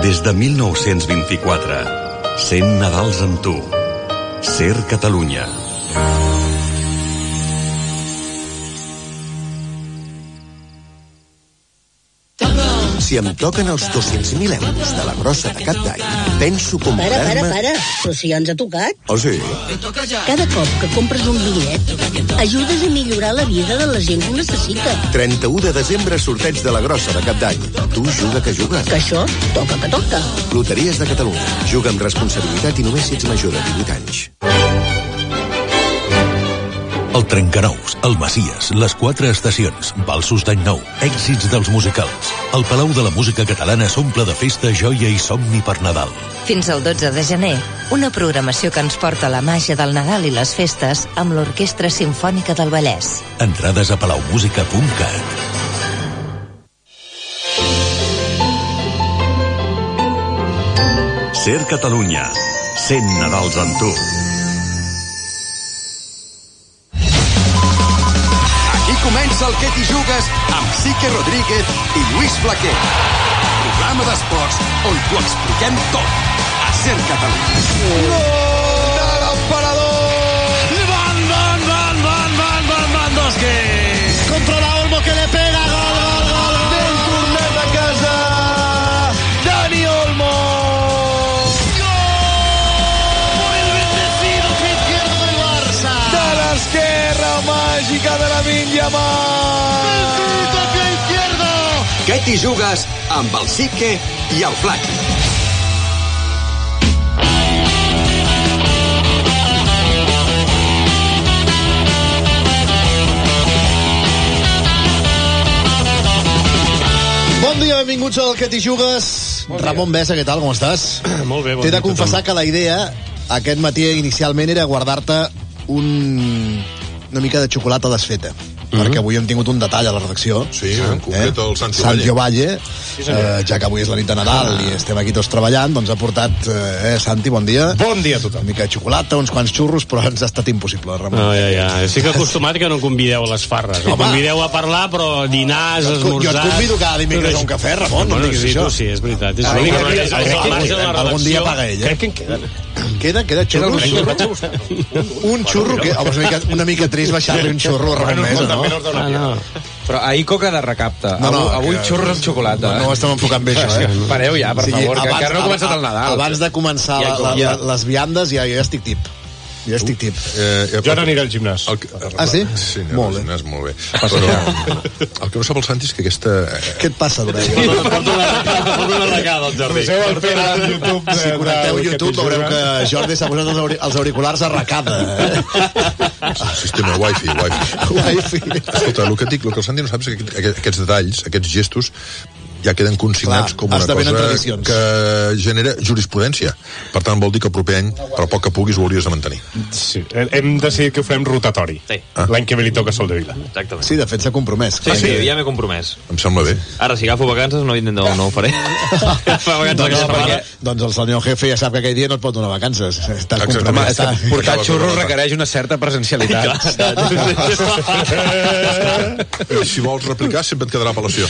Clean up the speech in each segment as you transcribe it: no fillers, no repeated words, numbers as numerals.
Des de 1924, 100 Nadals amb tu. Ser Catalunya. Si em toquen els 200.000 euros de la grossa de cap d'any, penso comprar-me... Para, però si ja ens ha tocat. Oh, sí? Cada cop que compres un bitllet, ajudes a millorar la vida de la gent que ho necessita. 31 de desembre, sorteig de la grossa de cap d'any. Tu juga que juga. Que això toca que toca. Loteries de Catalunya. Juga amb responsabilitat i només si ets major de 18 anys. El Trencanous, el Masies, les 4 estacions, valsos d'any nou, èxits dels musicals. El Palau de la Música Catalana s'omple de festa, joia i somni per Nadal. Fins al 12 de gener, una programació que ens porta la màgia del Nadal i les festes amb l'Orquestra Simfònica del Vallès. Entrades a palaumusica.cat. Ser Catalunya. 100 Nadals amb tu. Comença el Que t'hi jugues amb Sique Rodríguez i Lluís Flaquer. Programa d'esports on t'ho expliquem tot. A Ser Catalunya. Gol de l'emperador! Lewandowski! Contra la Olmo que le pega. Gol. Del tornet a casa. Dani Olmo. Gol! Por el bendecido pie izquierdo del Barça. De l'esquerra màgica de la Yamal. El toque izquierdo. Que t'hi jugues amb el Sique i el Flaqui. Bon dia, benvinguts al Que t'hi jugues. Ramon Besa, què tal, com estàs? Molt bé, bon dia. T'he de dia, confessar que la idea aquest matí inicialment era guardar-te una mica de xocolata desfeta. Perquè avui hem tingut un detall a la redacció. Sí, en concret el Santi Ovalle, ja que avui és la nit de Nadal i estem aquí tots treballant, doncs ha portat, Santi, bon dia. Bon dia a tothom. Una mica de xocolata, uns quants xurros, però ens ha estat impossible, Ramon. No, ja. Estic acostumat que no convideu a les farres. Em convideu a parlar, però dinars, esmorzars... Jo et convido cada dimecres a un cafè, Ramon, no diguis això. Sí, és veritat. Algun dia paga ell, Crec que en queden. Queda xurros? Un xurro? Una mica trist baixar-li un xurro a Ramon Mesa, no? No. Però ahir coca de recapte. Avui xurros amb xocolata. No estem enfocant bé això, Pareu ja, per favor, que encara no ha començat el Nadal. Abans de començar les viandes ja estic tip. Ja estic tip. Jo no aniré al gimnàs. Sí? Sí, molt bé. Molt bé. Però el que no sap el Santi és que aquesta... Què et passa, d'orella? Porto una arracada al jardí. Si connecteu YouTube veureu que Jordi s'ha posat els auriculars arracada. Sistema wifi. Escolta, el que el Santi no sap és que aquests detalls, aquests gestos, ja queden consignats com una cosa que genera jurisprudència. Per tant, vol dir que el proper any, per poc que puguis, ho hauries de mantenir. Sí, hem decidit que ho farem rotatori. Sí. L'any que ve li toca Sol de Vila. Exactament. Sí, de fet s'ha compromès. Sí, ja m'he compromès. Em sembla bé. Ara, si agafo vacances, no ho faré. Doncs el senyor jefe ja sap que aquell dia no et pot donar vacances. Estàs compromès. Portar xurros requereix una certa presencialitat. Si vols replicar, sempre et quedarà apel·lació.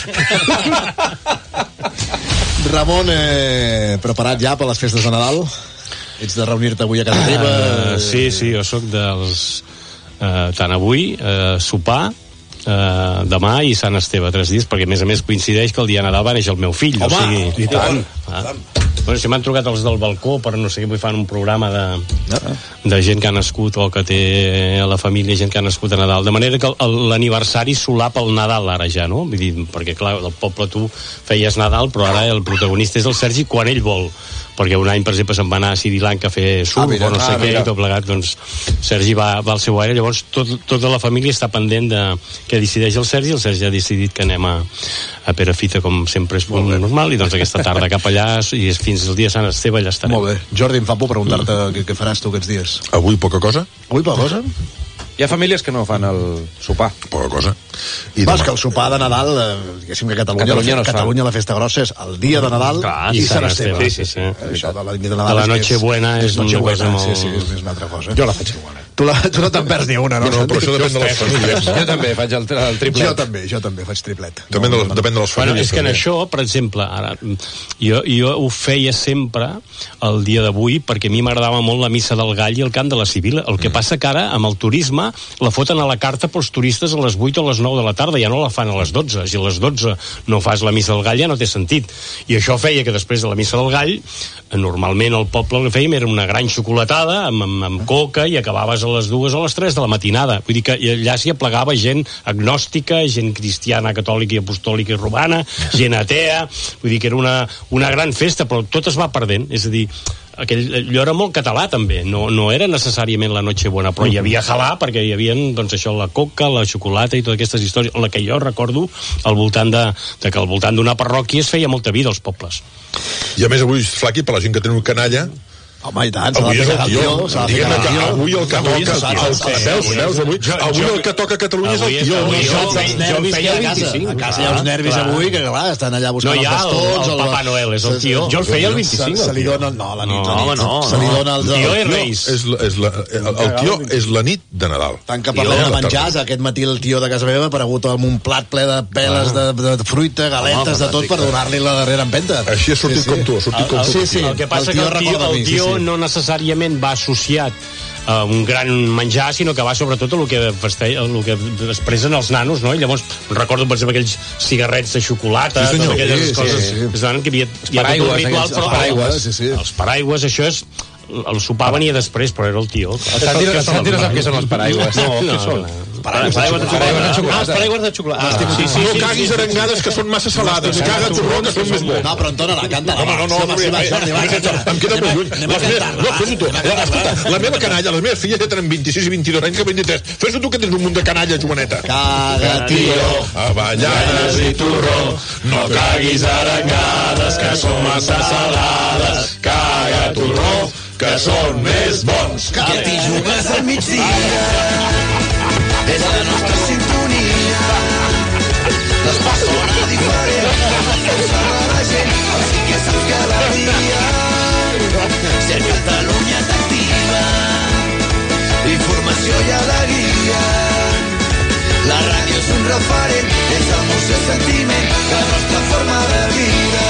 Ramon, preparat ja per les festes de Nadal? Ets de reunir-te avui a casa teva? Sí, jo sóc dels... tant avui, sopar, demà i Sant Esteve, 3 dies, perquè a més coincideix que el dia de Nadal va néixer el meu fill. Home, i tant. Bueno, si m'han trucat els del balcó per no sé què, vull fan un programa de gent que ha nascut o que té a la família gent que ha nascut a Nadal, de manera que l'aniversari solapa el Nadal ara ja, no? Vull dir, perquè clar, del poble tu feies Nadal, però ara el protagonista és el Sergi quan ell vol, perquè un any, per exemple, se'n va anar a Sri Lanka a fer surf o no sé què, i tot plegat, doncs Sergi va al seu aire, llavors tota la família està pendent de què decideix el Sergi ha decidit que anem a Perafita, com sempre és normal, i doncs aquesta tarda cap allà, i fins el dia Sant Esteve allà estarem. Molt bé. Jordi, em fa por preguntar-te què faràs tu aquests dies. Avui poca cosa. Hi ha famílies que no fan el sopar. Poca cosa. Vas, que el sopar de Nadal, diguéssim que a Catalunya la festa grossa és el dia de Nadal i Sant Esteve. Sí. Això de la nit de Nadal, la Nochebuena és una cosa molt... Sí, és una altra cosa. Jo la faig igual. Tu no te'n perds ni una, no? No, però això depèn de les famílies. Jo també faig el triplet. Jo també faig triplet. Depèn de les famílies. Bueno, és que en això, per exemple, ara, jo ho feia sempre el dia d'avui, perquè a mi m'agradava molt la missa del Gall i el cant de la Civil. El que passa que ara, amb el turisme, la foten a la carta pels turistes a les 8 o a les 9 de la tarda, ja no la fan a les 12. Si a les 12 no fas la missa del Gall ja no té sentit. I això feia que després de la missa del Gall, normalment al poble el que fèiem era una gran xocolatada amb coca i acabaves a les 2 o a les 3 de la matinada. Vull dir que allà s'hi aplegava gent agnòstica, gent cristiana, catòlica i apostòlica i romana, gent atea. Vull dir que era una gran festa, però tot es va perdent. És a dir, allò era molt català també, no era necessàriament la Nochebuena, però hi havia halà perquè hi havia, doncs això, la coca, la xocolata i totes aquestes històries, la que jo recordo al voltant que al voltant d'una parròquia es feia molta vida als pobles. I a més avui, Flaqui, per la gent que teniu canalla, home, i tant, avui és el tio. Avui el que toca a Catalunya és el tio. Jo feia el 25. A casa hi ha uns nervis avui que, clar, estan allà buscant els bastons. El Papa Noel és el tio. Jo el feia el 25. Se li dona, la nit. Se li dona el tio i Reis. El tio és la nit de Nadal. Tant que parlem de menjars, aquest matí el tio de casa meva ha aparegut amb un plat ple de peles de fruita, galetes, de tot, per donar-li la darrera empenta. Així ha sortit com tu, El que passa que el tio no necessàriament va associat a un gran menjar, sinó que va sobretot a el que expressen els nanos, no? I llavors recordo, per exemple, aquells cigarrets de xocolata, totes aquelles coses que hi havia tot un ritual, però els paraigües, això és el sopar venia després, però era el tio. El Santi no sap què són els paraigües. No, què són? Paraigües de xocolata. No caguis arengades que són massa salades. Caga torró que són més bons. No, però Antona, canta. Em queda més lluny. La meva canalla, les meves filles ja tenen 26 i 22 anys, que 23. Fes-ho tu que tens un munt de canalla, Joaneta. Caga, tio. Avellanes i torró. No caguis arengades que són massa salades. Caga, torró, que són més bons. Que t'hi jugues al migdia és la nostra sintonia. L'esport sona diferent, posar la gent, així que saps que la dia Ser Catalunya t'activa, informació i alegria. La ràdio és un referent, és emoció i sentiment, la nostra forma de vida.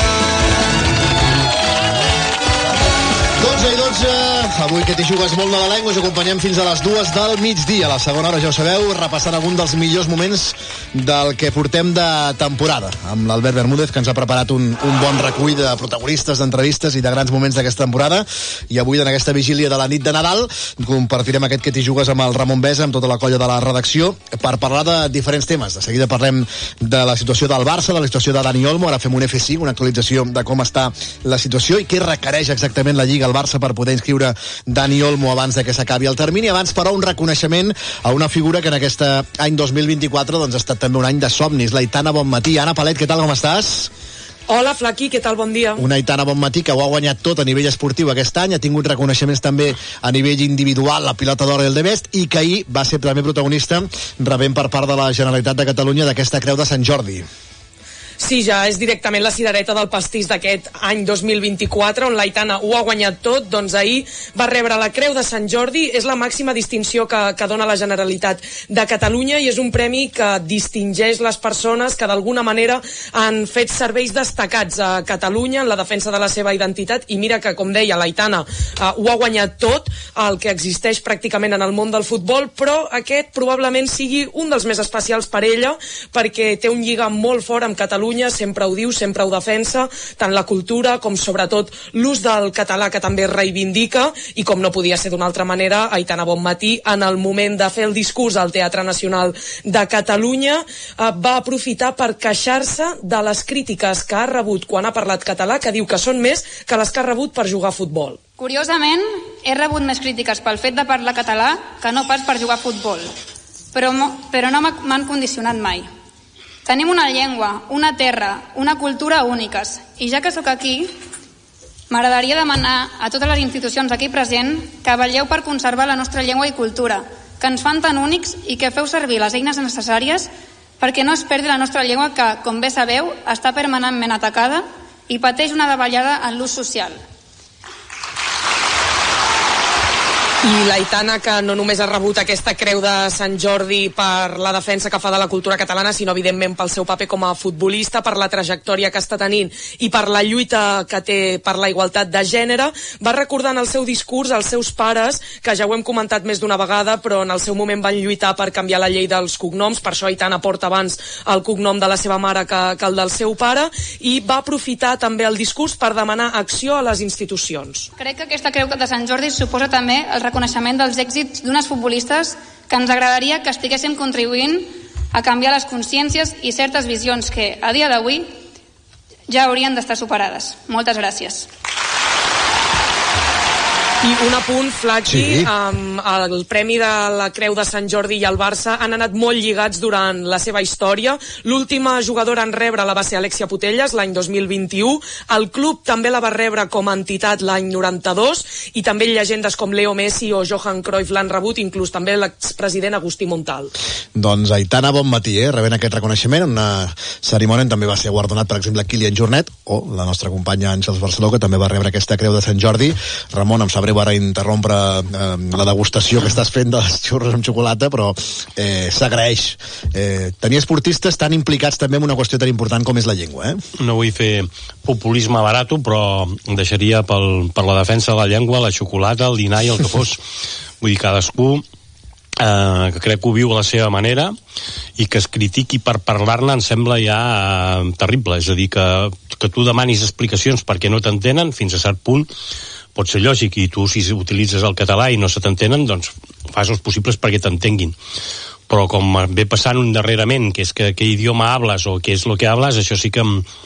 12 i 12, avui que t'hi jugues molt nadalenc, us acompanyem fins a les 2 del migdia. A la segona hora, ja ho sabeu, repassant algun dels millors moments del que portem de temporada, amb l'Albert Bermúdez, que ens ha preparat un bon recull de protagonistes, d'entrevistes i de grans moments d'aquesta temporada. I avui, en aquesta vigília de la nit de Nadal, compartirem aquest que t'hi jugues amb el Ramon Besa, amb tota la colla de la redacció, per parlar de diferents temes. De seguida parlem de la situació del Barça, de la situació de Dani Olmo, ara fem un F5, una actualització de com està la situació i què requereix exactament la Lliga al Barça per poder inscriure Dani Olmo abans de que s'acabi el termini. Abans, però, un reconeixement a una figura que en aquest any 2024 doncs, ha estat també un any de somnis, l'Aitana Bonmatí. Anna Palet, què tal, com estàs? Hola, Flaqui, què tal? Bon dia. Una Aitana Bonmatí que ho ha guanyat tot a nivell esportiu aquest any, ha tingut reconeixements també a nivell individual, la pilota d'or i el de best, i que ahir va ser també protagonista rebent per part de la Generalitat de Catalunya d'aquesta Creu de Sant Jordi. Sí, ja és directament la cirereta del pastís d'aquest any 2024, on l'Aitana ho ha guanyat tot. Doncs ahir va rebre la Creu de Sant Jordi, és la màxima distinció que dona la Generalitat de Catalunya i és un premi que distingeix les persones que d'alguna manera han fet serveis destacats a Catalunya en la defensa de la seva identitat. I mira que, com deia, l'Aitana ho ha guanyat tot, el que existeix pràcticament en el món del futbol, però aquest probablement sigui un dels més especials per ella, perquè té un lligam molt fort amb Catalunya, sempre ho diu, sempre ho defensa, tant la cultura com sobretot l'ús del català, que també reivindica, i com no podia ser d'una altra manera, Aitana Bonmatí, en el moment de fer el discurs al Teatre Nacional de Catalunya, va aprofitar per queixar-se de les crítiques que ha rebut quan ha parlat català, que diu que són més que les que ha rebut per jugar a futbol. Curiosament, he rebut més crítiques pel fet de parlar català que no pas per jugar a futbol, però no m'han condicionat mai. Tenim una llengua, una terra, una cultura úniques. I ja que sóc aquí, m'agradaria demanar a totes les institucions aquí present que vetlleu per conservar la nostra llengua i cultura, que ens fan tan únics i que feu servir les eines necessàries perquè no es perdi la nostra llengua que, com bé sabeu, està permanentment atacada i pateix una davallada en l'ús social. I l'Aitana, que no només ha rebut aquesta creu de Sant Jordi per la defensa que fa de la cultura catalana, sinó evidentment pel seu paper com a futbolista, per la trajectòria que està tenint i per la lluita que té per la igualtat de gènere, va recordar en el seu discurs als seus pares, que ja ho hem comentat més d'una vegada, però en el seu moment van lluitar per canviar la llei dels cognoms, per això Aitana porta abans el cognom de la seva mare que el del seu pare, i va aprofitar també el discurs per demanar acció a les institucions. Crec que aquesta creu de Sant Jordi suposa també el reconeixement dels èxits d'unes futbolistes que ens agradaria que estiguéssim contribuint a canviar les consciències i certes visions que, a dia d'avui, ja haurien d'estar superades. Moltes gràcies. I un apunt, Flaqui, el Premi de la Creu de Sant Jordi i el Barça han anat molt lligats durant la seva història. L'última jugadora en rebre la va ser Alexia Putellas l'any 2021. El club també la va rebre com a entitat l'any 92 i també llegendes com Leo Messi o Johan Cruyff l'han rebut, inclús també l'expresident Agustí Montal. Doncs Aitana, bon matí, rebent aquest reconeixement. Una cerimònia on també va ser guardonat, per exemple, Kylian Jornet o la nostra companya Àngels Barceló, que també va rebre aquesta Creu de Sant Jordi. Ramon, em sabré ara interrompre la degustació que estàs fent dels xurros amb xocolata, però s'agraeix. Tenir esportistes tan implicats també en una qüestió tan important com és la llengua, No vull fer populisme barato, però deixaria per la defensa de la llengua, la xocolata, el dinar i el que fos. Vull dir, cadascú que crec que ho viu a la seva manera i que es critiqui per parlar-ne em sembla ja terrible. És a dir, que tu demanis explicacions perquè no t'entenen, fins a cert punt pot ser lògic, i tu si utilitzes el català i no se t'entenen, doncs fas els possibles perquè t'entenguin. Però com ve passant un darrerament, que és que què idioma hables o què és lo que hables, això sí que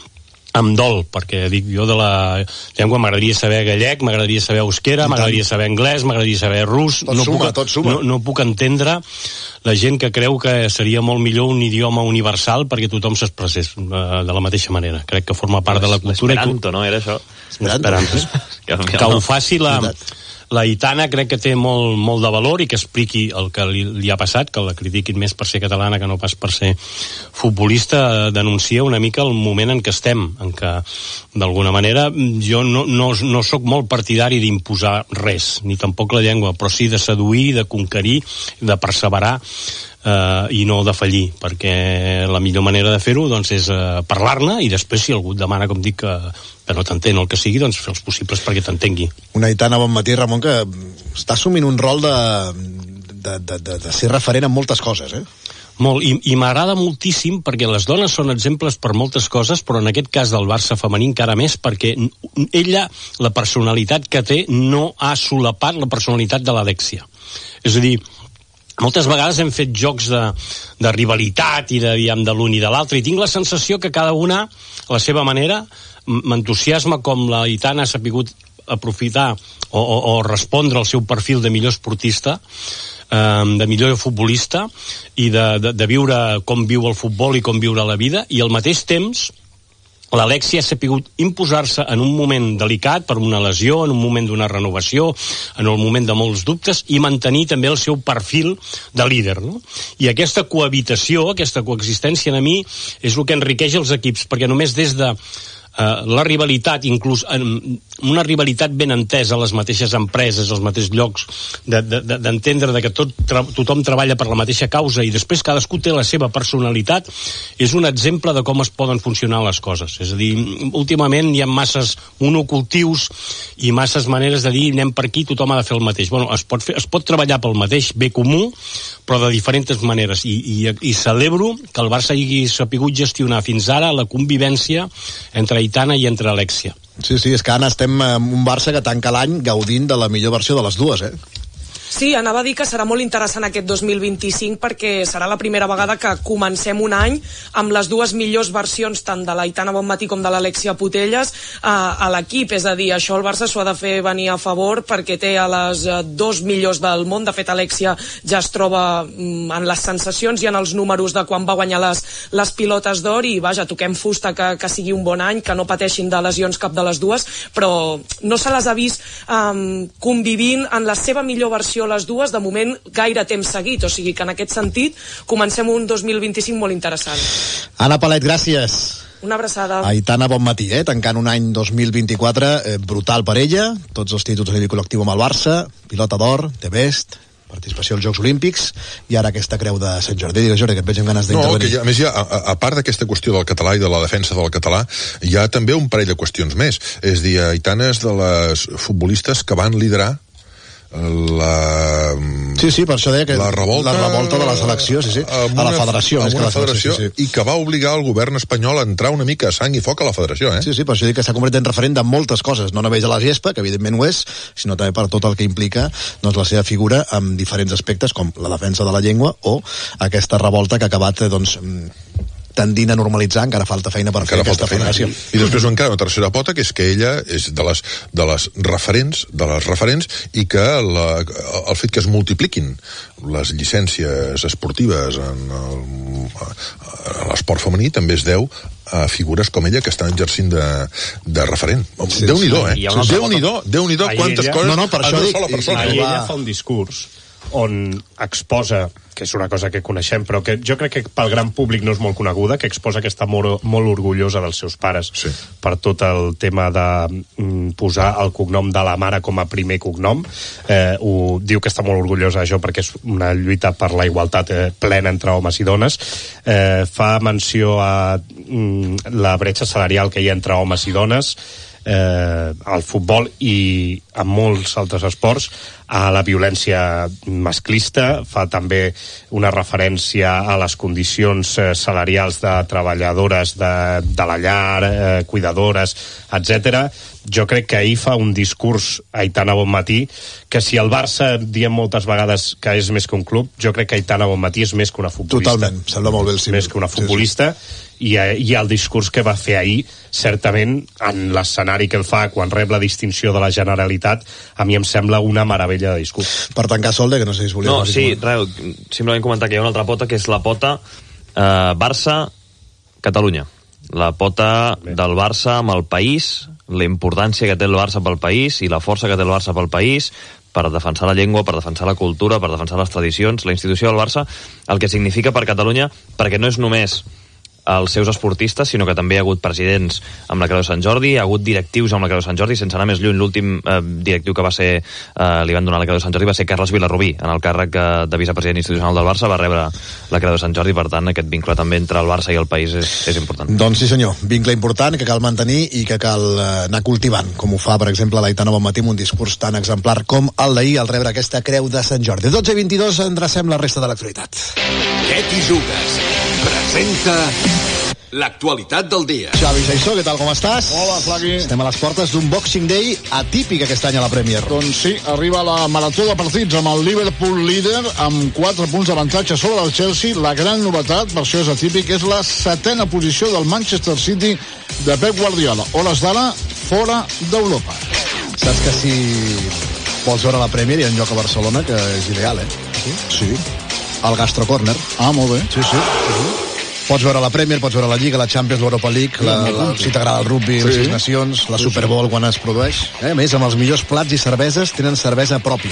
em dol, perquè dic, jo de la llengua m'agradaria saber gallec, m'agradaria saber euskera, m'agradaria saber anglès, m'agradaria saber rus. Tot suma. No puc entendre la gent que creu que seria molt millor un idioma universal perquè tothom s'expressés de la mateixa manera. Crec que forma part de la cultura. L'esperanto, no? Era això? L'esperanto. Que ho faci la Aitana, crec que té molt de valor, i que expliqui el que li ha passat, que la critiquin més per ser catalana que no pas per ser futbolista, denuncia una mica el moment en què estem, en què d'alguna manera jo no sóc molt partidari d'imposar res, ni tampoc la llengua, però sí de seduir, de conquerir, de perseverar, i no de fallir, perquè la millor manera de fer-ho doncs és parlar-ne, i després si algú et demana, com dic, que no t'entén el que sigui, doncs fer els possibles perquè t'entengui. Una Aitana, bon matí, Ramon, que està assumint un rol de ser referent en moltes coses, Molt, i m'agrada moltíssim perquè les dones són exemples per moltes coses, però en aquest cas del Barça femení encara més, perquè ella, la personalitat que té, no ha solapat la personalitat de l'Alexia. És a dir, moltes vegades hem fet jocs de rivalitat i de l'un i de l'altre, i tinc la sensació que cada una, a la seva manera, m'entusiasma com la Aitana ha sapigut aprofitar o respondre al seu perfil de millor esportista, de millor futbolista, i de viure com viu el futbol i com viure la vida, i al mateix temps l'Alexia ha sapigut imposar-se en un moment delicat per una lesió, en un moment d'una renovació, en el moment de molts dubtes, i mantenir també el seu perfil de líder, no? I aquesta cohabitació, aquesta coexistència, a mi és el que enriqueix els equips, perquè només des de la rivalitat, inclús una rivalitat ben entesa a les mateixes empreses, als mateixos llocs, d'entendre que tothom treballa per la mateixa causa i després cadascú té la seva personalitat, és un exemple de com es poden funcionar les coses. És a dir, últimament hi ha masses monocultius i masses maneres de dir anem per aquí, tothom ha de fer el mateix. Bueno, es pot treballar pel mateix bé comú, però de diferents maneres, i celebro que el Barça hagi sapigut gestionar fins ara la convivència entre Aitana i entre Alexia. Sí, és que ara estem en un Barça que tanca l'any gaudint de la millor versió de les dues, Sí, anava a dir que serà molt interessant aquest 2025 perquè serà la primera vegada que comencem un any amb les dues millors versions tant de l'Aitana Bonmatí com de l'Alexia Putellas a l'equip, és a dir, això el Barça s'ho ha de fer venir a favor perquè té a les dos millors del món. De fet, Alexia ja es troba en les sensacions i en els números de quan va guanyar les pilotes d'or, i vaja, toquem fusta que sigui un bon any, que no pateixin de lesions cap de les dues, però no se les ha vist convivint en la seva millor versió les dues de moment gaire temps seguit, o sigui que en aquest sentit comencem un 2025 molt interessant. Anna Palet, gràcies. Una abraçada. Aitana, bon matí, tancant un any 2024 brutal per ella, tots els títols a nivell col·lectiu amb el Barça, pilota d'or, The Best, participació als Jocs Olímpics, i ara aquesta creu de Sant Jordi. Digues, Jordi, que et veig amb ganes d'intervenir. No, a més, a part d'aquesta qüestió del català i de la defensa del català, hi ha també un parell de qüestions més. És a dir, Aitana és de les futbolistes que van liderar Sí, per això deia que la revolta de la selecció, a la federació, i que va obligar el govern espanyol a entrar una mica a sang i foc a la federació, Sí, per això dic que s'ha convertit en referent de moltes coses, no només a la gespa, que evidentment ho és, sinó també per tot el que implica la seva figura en diferents aspectes, com la defensa de la llengua o aquesta revolta que ha acabat tendint a normalitzar, encara falta feina per fer aquesta federació. I després encara una tercera pota, que és que ella és de les referents, i que el fet que es multipliquin les llicències esportives en l'esport femení també es deu a figures com ella que estan exercint de referent. Déu-n'hi-do, Déu-n'hi-do quantes coses en una sola persona. I ella fa un discurs on exposa, que és una cosa que coneixem, però que jo crec que pel gran públic no és molt coneguda, que exposa que està molt orgullosa dels seus pares per tot el tema de posar el cognom de la mare com a primer cognom. Diu que està molt orgullosa d'això perquè és una lluita per la igualtat plena entre homes i dones. Fa menció a la bretxa salarial que hi ha entre homes i dones, al futbol i a molts altres esports, a la violència masclista, fa també una referència a les condicions salarials de treballadores de la llar, cuidadores, etc. Jo crec que ahir fa un discurs, Aitana Bonmatí, que si el Barça diem moltes vegades que és més que un club, jo crec que Aitana Bonmatí és més que una futbolista. Totalment, sembla molt bé el símbol. Més que una futbolista, i el discurs que va fer ahir, certament, en l'escenari que el fa quan rep la distinció de la Generalitat, a mi em sembla una meravella de discurs. Per tancar, Solde, que no sé si es volia... No, sí, simplement comentar que hi ha una altra pota, que és la pota Barça-Catalunya. La pota del Barça amb el país, la importància que té el Barça pel país i la força que té el Barça pel país, per defensar la llengua, per defensar la cultura, per defensar les tradicions, la institució del Barça, el que significa per Catalunya, perquè no és només els seus esportistes, sinó que també hi ha hagut presidents amb la Creu de Sant Jordi, hi ha hagut directius amb la Creu de Sant Jordi, sense anar més lluny, l'últim directiu que va ser, li van donar la Creu de Sant Jordi va ser Carles Vilarrubí, en el càrrec de vicepresident institucional del Barça, va rebre la Creu de Sant Jordi, per tant aquest vincle també entre el Barça i el país és important. Doncs sí senyor, vincle important que cal mantenir i que cal anar cultivant, com ho fa per exemple l'Aitana Bonmatí amb un discurs tan exemplar com el d'ahir al rebre aquesta Creu de Sant Jordi. 12:22, endrecem la resta de l'actualitat. Què t'hi jugues? Presenta l'actualitat del dia. Xavi Saissó, què tal, com estàs? Hola, Flaqui. Estem a les portes d'un Boxing Day atípic aquest any a la Premier. Doncs sí, arriba la marató de partits amb el Liverpool líder amb 4 punts d'avantatge sobre el Chelsea. La gran novetat, per això és atípic, és la 7ª posició del Manchester City de Pep Guardiola. Hores d'ara, fora d'Europa. Saps que si vols veure la Premier hi ha un lloc a Barcelona que és ideal, Sí. El Gastro Corner. Ah, molt bé. Sí. Pots veure la Premier, pots veure la Lliga, la Champions, l'Europa League, si t'agrada el rugby, les 6 nacions, la Super Bowl quan es produeix. A més, amb els millors plats i cerveses, tenen cervesa pròpia.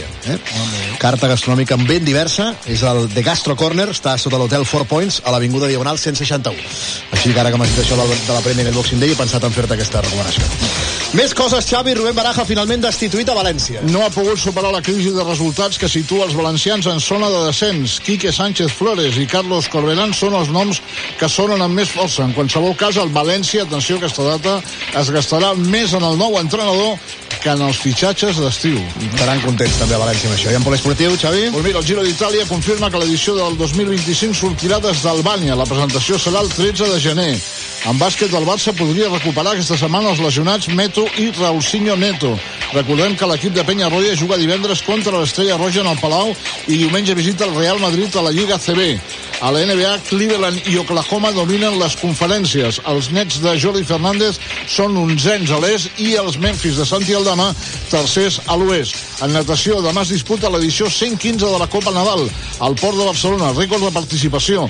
Carta gastronòmica ben diversa, és el The Gastro Corner, està sota l'hotel 4 Points, a l'Avinguda Diagonal 161. Així que ara que m'has dit això de la Premier i el Boxing Day, he pensat en fer-te aquesta recomanació. Més coses, Xavi. Rubén Baraja finalment destituït a València. No ha pogut superar la crisi de resultats que situa els valencians en zona de descens. Quique Sánchez Flores i Carlos Corberán són els noms que sonen amb més força. En qualsevol cas, el València, atenció a aquesta data, es gastarà més en el nou entrenador que en els fitxatges d'estiu. Estaran contents també a València amb això. I en poliesportiu, Xavi? Pues mira, el Giro d'Itàlia confirma que l'edició del 2025 sortirà des d'Albània. La presentació serà el 13 de gener. En bàsquet, el Barça podria recuperar aquesta setmana els lesionats Meto i Raulsinho Neto. Recordem que l'equip de Peñarroya juga divendres contra l'Estrella Roja en el Palau i diumenge visita el Real Madrid a la Lliga CB. A la NBA, Cleveland i Oklahoma dominen les conferències. Els Nets de Jordi Fernández són onzens a l'est i els Memphis de Santi Aldama tercers a l'oest. En natació, demà es disputa l'edició 115 de la Copa Nadal al Port de Barcelona. Rècord de participació,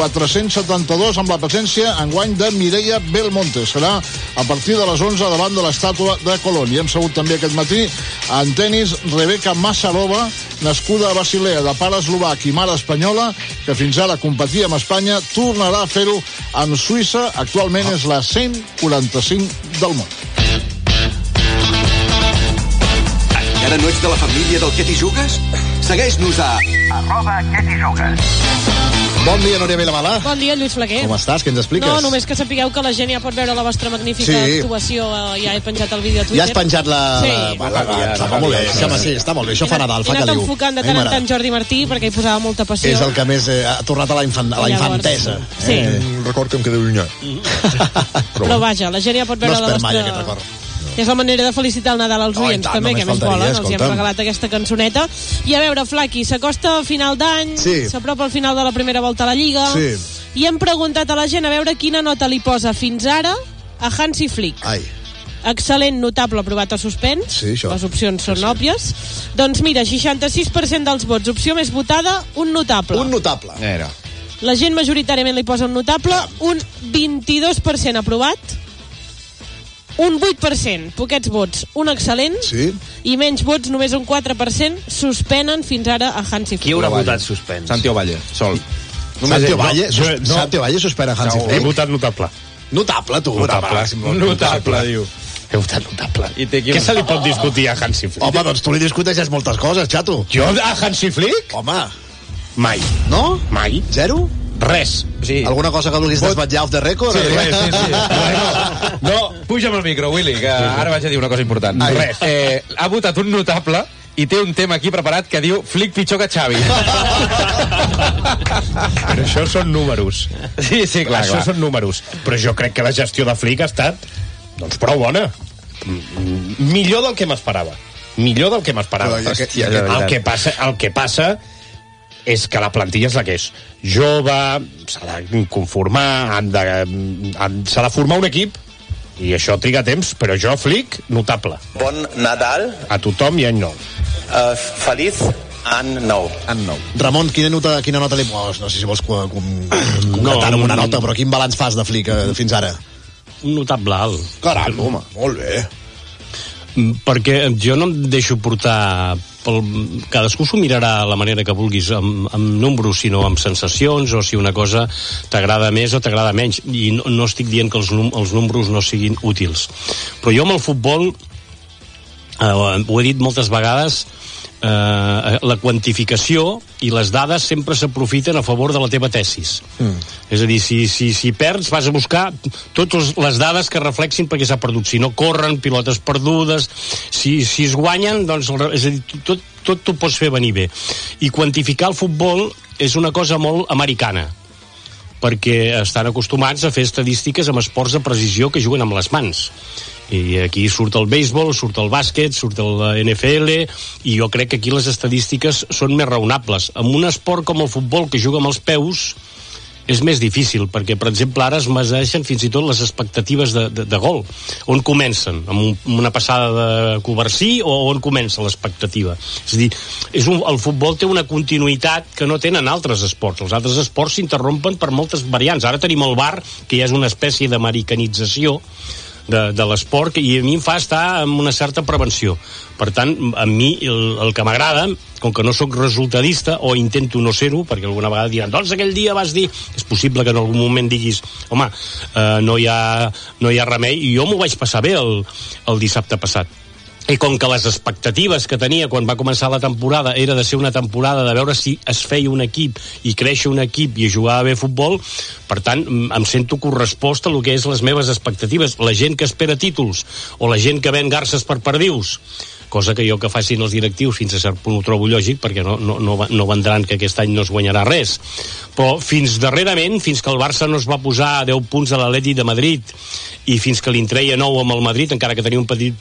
472 amb la presència enguany de Mireia Belmonte. Serà a partir de les 11 davant de l'estàtua de Colón. I hem sabut també aquest matí en tenis Rebeca Masarova nascuda a Basilea, de pare eslovac i mare espanyola, que fins ara competia amb Espanya, tornarà a fer-ho amb Suïssa. Actualment és la 145 del món. Encara no ets de la família del Què t'hi jugues? Segueix-nos a @QueTiJugues. Bon dia, Núria Vilamala. Bon dia, Lluís Flaquer. Com estàs? Què ens expliques? No, només que sapigueu que la gent ja pot veure la vostra magnífica actuació. Ja he penjat el vídeo a Twitter. Ja has penjat la... Sí. Està molt bé, sí, està molt bé. Això fa Nadal, fa He anat caliu. enfocant de tant en tant Jordi Martí, perquè hi posava molta passió. És el que més ha tornat a la infantesa. Sí. Un record que em queda llunyà. Però vaja, la gent ja pot veure la vostra... No es perd mai aquest record. És la manera de felicitar el Nadal als oients, també, que més volen. Els hi hem regalat aquesta cançoneta. I a veure, Flaqui, s'acosta el final d'any, s'apropa el final de la primera volta a la Lliga, i hem preguntat a la gent a veure quina nota li posa fins ara a Hansi Flick. Excel·lent, notable, aprovat o suspens. Les opcions són òbvies. Doncs mira, 66% dels vots. Opció més votada, un notable. Un notable. La gent majoritàriament li posa un notable, un 22% aprovat, un 8%, poquets vots, un excel·lent, i menys vots, només un 4%, suspenen fins ara a Hansi Flick. Qui haurà votat suspens? Santi Ovalle, sol. Santi Ovalle suspena Hansi Flick? He votat notable. Notable, tu. Notable, diu. He votat notable. Què se li pot discutir a Hansi Flick? Home, doncs tu li discuteixes moltes coses, xato. Jo a Hansi Flick? Home. Mai. No? Mai. Zero? Res. Sí. Alguna cosa que vulguis desvetllar off the record? Sí, sí. No, puja'm el micro, Willy, que ara vaig a dir una cosa important. Res. Ha votat un notable i té un tema aquí preparat que diu Flick pitjor que Xavi. Però això són números. Sí, clar. Això són números. Però jo crec que la gestió de Flick ha estat, doncs, prou bona. Millor del que m'esperava. Millor del que m'esperava. El que passa és que la plantilla és la que és. Jove, s'ha de conformar, s'ha de formar un equip, i això triga temps, però jo, Flick, notable. Bon Nadal. A tothom i any nou. Feliç any nou. Ramon, quina nota li poses? No sé si vols concretar amb una nota, però quin balanç fas de Flick fins ara? Un notable alt. Caram, home, molt bé. Perquè jo no em deixo portar cadascú s'ho mirarà a la manera que vulguis, amb números, sinó amb sensacions, o si una cosa t'agrada més o t'agrada menys, i no estic dient que els números no siguin útils, però jo amb el futbol ho he dit moltes vegades, la quantificació i les dades sempre s'aprofiten a favor de la teva tesis. És a dir, si perds vas a buscar totes les dades que reflexin perquè s'ha perdut. Si no corren, pilotes perdudes, si es guanyen, doncs, és a dir, tot t'ho pots fer venir bé. I quantificar el futbol és una cosa molt americana, perquè estan acostumats a fer estadístiques amb esports de precisió que juguen amb les mans. I aquí surt el béisbol, surt el bàsquet, surt el NFL, i jo crec que aquí les estadístiques són més raonables. En un esport com el futbol, que juga amb els peus, és més difícil, perquè, per exemple, ara es meseixen fins i tot les expectatives de gol. On comencen? Amb una passada de Covarsí, o on comença l'expectativa? És a dir, el futbol té una continuïtat que no tenen altres esports. Els altres esports s'interrompen per moltes variants. Ara tenim el VAR, que ja és una espècie d'americanització de l'esport, i a mi em fa estar amb una certa prevenció. Per tant, a mi el que m'agrada, com que no sóc resultadista, o intento no ser-ho, perquè alguna vegada diran, doncs aquell dia vas dir... És possible que en algun moment diguis, home, no hi ha remei, i jo m'ho vaig passar bé el dissabte passat. I com que les expectatives que tenia quan va començar la temporada era de ser una temporada de veure si es feia un equip i créixer un equip i jugar bé a futbol, per tant, em sento correspost a el que és les meves expectatives. La gent que espera títols o la gent que ven garses per perdius, cosa que jo que facin els directius fins a cert punt ho trobo lògic, perquè no vendran que aquest any no es guanyarà res. Però fins darrerament, fins que el Barça no es va posar a 10 punts a l'Atlètic de Madrid i fins que li treia 9 amb el Madrid, encara que tenia un petit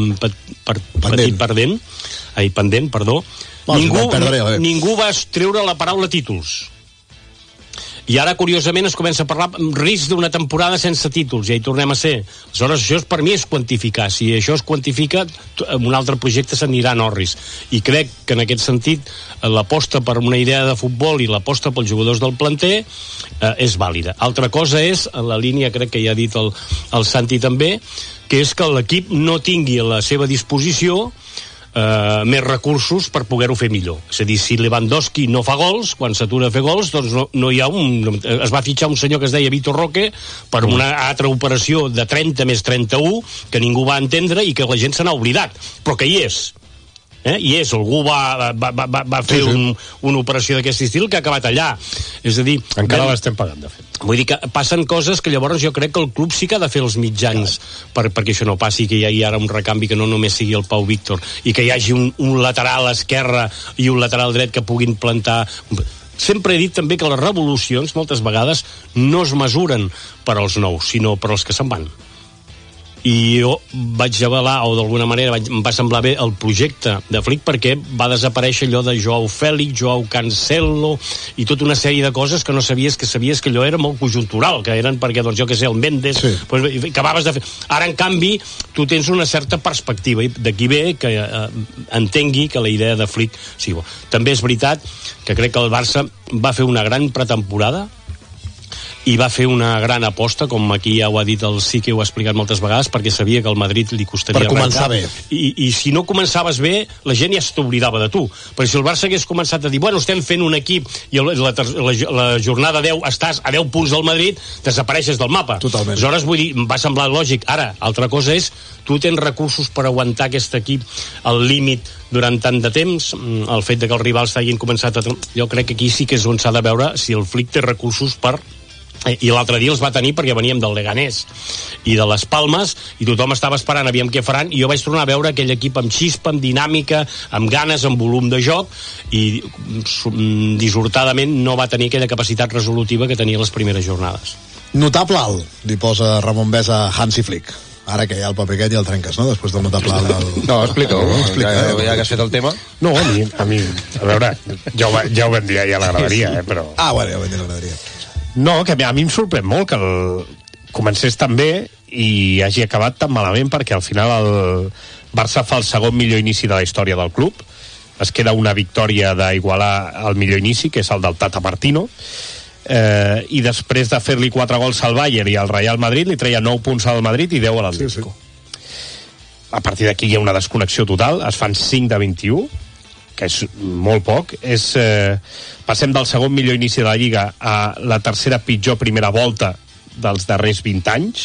pendent, ningú va treure la paraula títols. I ara, curiosament, es comença a parlar risc d'una temporada sense títols, i ja hi tornem a ser. Aleshores, això per mi és quantificar. Si això es quantifica, un altre projecte s'anirà a Norris. I crec que, en aquest sentit, l'aposta per una idea de futbol i l'aposta pels jugadors del planter és vàlida. Altra cosa és, en la línia, crec que ja ha dit el Santi també, que és que l'equip no tingui a la seva disposició més recursos per poder-ho fer millor. És a dir, si Lewandowski no fa gols, quan s'atura a fer gols, doncs no hi ha es va fitxar un senyor que es deia Vitor Roque per una altra operació de 30 més 31 que ningú va entendre i que la gent se n'ha oblidat, però que hi és. I algú va fer una operació d'aquest estil que ha acabat allà. És a dir, encara l'estem pagant, de fet. Vull dir que passen coses que llavors jo crec que el club sí que ha de fer els mitjans perquè això no passi, que hi hagi ara un recanvi que no només sigui el Pau Víctor i que hi hagi un lateral esquerre i un lateral dret que puguin plantar. Sempre he dit també que les revolucions moltes vegades no es mesuren per als nous, sinó per als que se'n van. I jo vaig avalar, o d'alguna manera em va semblar bé el projecte de Flick, perquè va desaparèixer allò de Joao Fèlix, Joao Cancelo i tota una sèrie de coses que no sabies que allò era molt conjuntural, que eren perquè, doncs jo que sé, el Mendes, doncs, acabaves de fer. Ara, en canvi, tu tens una certa perspectiva, i d'aquí ve que entengui que la idea de Flick sigui bo. També és veritat que crec que el Barça va fer una gran pretemporada i va fer una gran aposta, com aquí ja ho ha dit el Sique, ho ha explicat moltes vegades, perquè sabia que al Madrid li costaria per començar arrencar. Bé. I si no començaves bé, la gent ja s'oblidava de tu. Perquè si el Barça hagués començat a dir, bueno, estem fent un equip i la jornada 10 estàs a 10 punts del Madrid, desapareixes del mapa. Totalment. Aleshores, vull dir, va semblar lògic. Ara, altra cosa és, tu tens recursos per aguantar aquest equip al límit durant tant de temps, el fet de que els rivals t'hagin començat a... Jo crec que aquí sí que és on s'ha de veure si el Flick té recursos per... I l'altre dia els va tenir perquè veníem del Leganés i de les Palmes i tothom estava esperant aviam què faran, i jo vaig tornar a veure aquell equip amb xispa, amb dinàmica, amb ganes, amb volum de joc, i dissortadament no va tenir aquella capacitat resolutiva que tenia les primeres jornades. Notable alt, li posa Ramon Bès a Hansi Flick. Ara que hi ha el paper aquest i el trenques, no? Després del notable alt del... No, explica-ho. Ja que has fet el tema. No, a mi, a veure, ja ho vam dir a la graderia, però... Bueno, ja ho vam dir a la graderia. No, que a mi em sorprèn molt que comencés tan bé i hagi acabat tan malament, perquè al final el Barça fa el segon millor inici de la història del club. Es queda una victòria d'igualar el millor inici, que és el del Tata Martino, i després de fer-li 4 gols al Bayern i al Real Madrid li treia 9 punts al Madrid i 10 a l'Atlético. A partir d'aquí hi ha una desconnexió total, es fan 5 de 21, que és molt poc. Passem del segon millor inici de la Lliga a la tercera pitjor primera volta dels darrers 20 anys,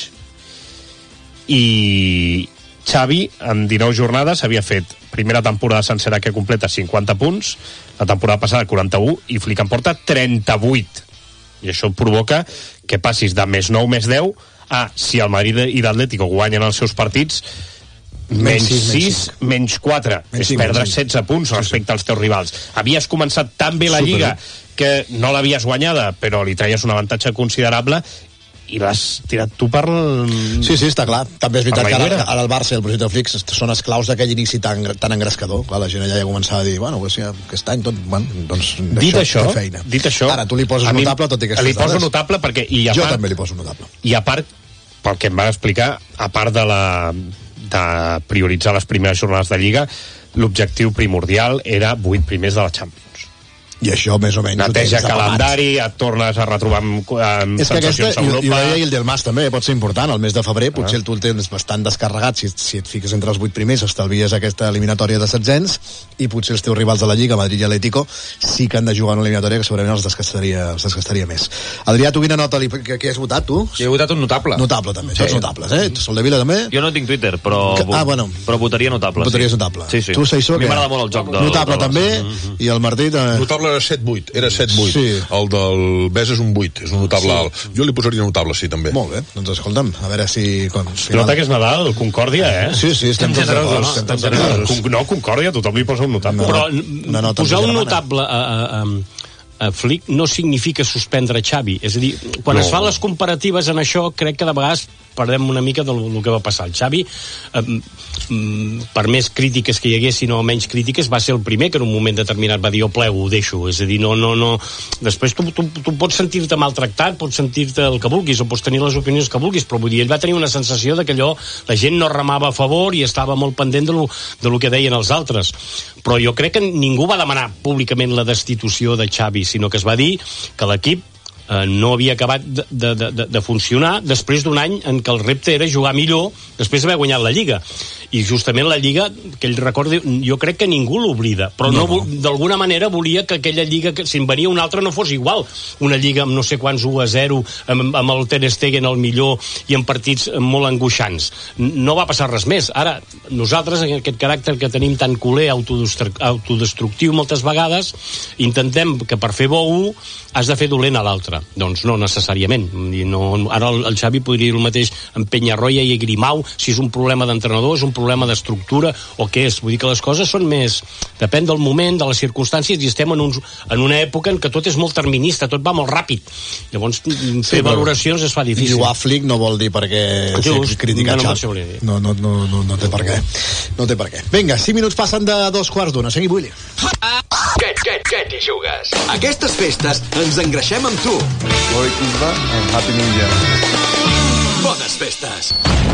i Xavi en 19 jornades havia fet primera temporada sencera que completa 50 punts, la temporada passada 41, i Flick en porta 38, i això provoca que passis de més 9 més 10 a, si el Madrid i l'Atlético guanyen els seus partits, menys 6, menys 4. És perdre 16 punts respecte als teus rivals. Havies començat tan bé la Lliga que no l'havies guanyada, però li traies un avantatge considerable i l'has tirat tu per... Sí, està clar. També és veritat que ara el Barça i el projecte Flick són esclaus d'aquell inici tan engrescador. Clar, la gent allà ja començava a dir, bueno, pues ja, aquest any tot... Bueno, doncs dit això, ara tu li poses notable tot i aquestes dades. Li poso notable perquè... Jo també li poso notable. I a part, pel que em va explicar, a part de prioritzar les primeres jornades de Lliga, l'objectiu primordial era 8 primers de la Champions. I això més o menys neteja calendari, et tornes a retrobar amb sensacions a Europa. I ho deia el del Mas també, pot ser important. El mes de febrer potser tu el tens bastant descarregat, si et fiques entre els 8 primers estalvies aquesta eliminatòria de setzents, i potser els teus rivals de la Lliga, Madrid i Atlético, sí que han de jugar una eliminatòria que segurament els desgastaria més. Adrià, tu quina nota què has votat, tu? Jo he votat un notable. Notable també, tots notables, Sol de Vila també? Jo no tinc Twitter, però votaria notable. Votaries notable. Sí. Tu, Saissó, a mi m'agrada molt el joc notable també, i el Martí... Notable era 7-8, el del Bès és un 8, és un notable alt. Jo li posaria notable, sí, també. Molt bé, doncs escolta'm, a veure si... Nota que és Nadal, Concòrdia, Sí, estem generosos. No, Concòrdia, tothom li posa un notable. Però posar un notable a Flick no significa suspendre Xavi. És a dir, quan es fan les comparatives en això, crec que de vegades perdem una mica del que va passar. El Xavi, per més crítiques que hi haguessin o menys crítiques, va ser el primer que en un moment determinat va dir jo plego, ho deixo. És a dir, no. Després tu pots sentir-te maltractat, pots sentir-te el que vulguis, o pots tenir les opinions que vulguis, però vull dir, ell va tenir una sensació de que allò, la gent no remava a favor i estava molt pendent de lo que deien els altres. Però jo crec que ningú va demanar públicament la destitució de Xavi, sinó que es va dir que l'equip no havia acabat de funcionar després d'un any en què el repte era jugar millor després d'haver guanyat la Lliga. i justament la Lliga, aquell record, jo crec que ningú l'oblida, però d'alguna manera volia que aquella Lliga, que si en venia una altra no fos igual, una Lliga amb no sé quants 1-0, amb el Ter Stegen al millor i en partits molt angoixants. No va passar res més. Ara, nosaltres, en aquest caràcter que tenim tan culer, autodestructiu moltes vegades, intentem que per fer bo un has de fer dolent a l'altre. Doncs no necessàriament. Ara el Xavi podria dir el mateix amb Peñarroya i Grimau, si és un problema d'entrenador, és un problema d'estructura o què és. Vull dir que les coses són més... Depèn del moment, de les circumstàncies, i estem en una època en què tot és molt terminista, tot va molt ràpid. Llavors, fer valoracions es fa difícil. Jugar a flic no vol dir perquè criticar Xavi. No té per què. No té per què. Vinga, 5 minuts passen de 2:15. Segui, Willy. Què t'hi jugues? Aquestes festes ens engreixem amb tu. Merry Christmas and Happy New Year. Bones festes.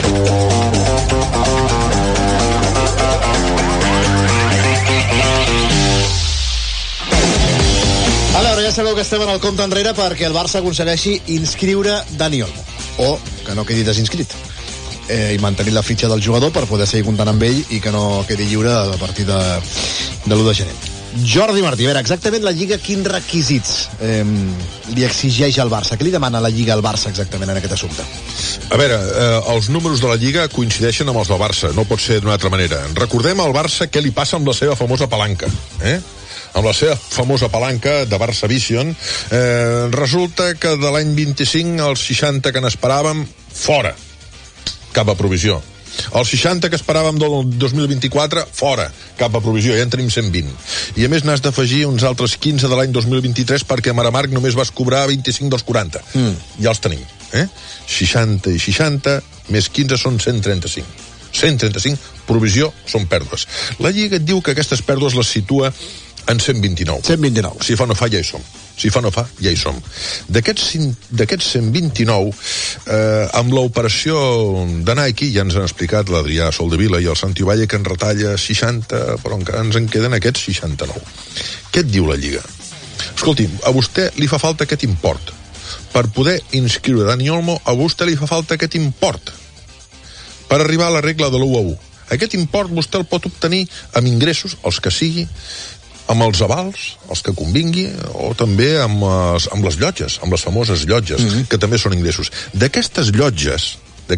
A veure, ja sabeu que estem en el compte enrere perquè el Barça aconsegueixi inscriure Dani Olmo, o que no quedi desinscrit, i mantenir la fitxa del jugador per poder seguir comptant amb ell i que no quedi lliure a partir de l'1 de gener. Jordi Martí, a veure, exactament la Lliga quins requisits li exigeix al Barça? Què li demana la Lliga al Barça exactament en aquest assumpte? A veure, els números de la Lliga coincideixen amb els del Barça, no pot ser d'una altra manera. Recordem al Barça què li passa amb la seva famosa palanca, amb la seva famosa palanca de Barça Vision. Resulta que de l'any 25 els 60 que n'esperàvem, fora, cap a provisió. Els 60 que esperàvem del 2024, fora, cap a provisió, ja en tenim 120. I a més n'has d'afegir uns altres 15 de l'any 2023 perquè Maramarc només vas cobrar 25 dels 40. Ja els tenim. 60 i 60, més 15 són 135. 135, provisió, són pèrdues. La Lliga et diu que aquestes pèrdues les situa en 129. 129. Si fa no fa, ja hi som. Si fa no fa, ja hi som. D'aquests 129, amb l'operació de Nike, ja ens han explicat l'Adrià Soldevila i el Santi Valle que en retalla 60, però encara ens en queden aquests 69. Què et diu la Lliga? Escolti, a vostè li fa falta aquest import. Per poder inscriure Dani Olmo, a vostè li fa falta aquest import. Per arribar a la regla de l'1-1. Aquest import vostè el pot obtenir amb ingressos, els que sigui, amb els avals, els que convingui, o també amb les llotges, amb les famoses llotges, que també són ingressos. D'aquestes llotges,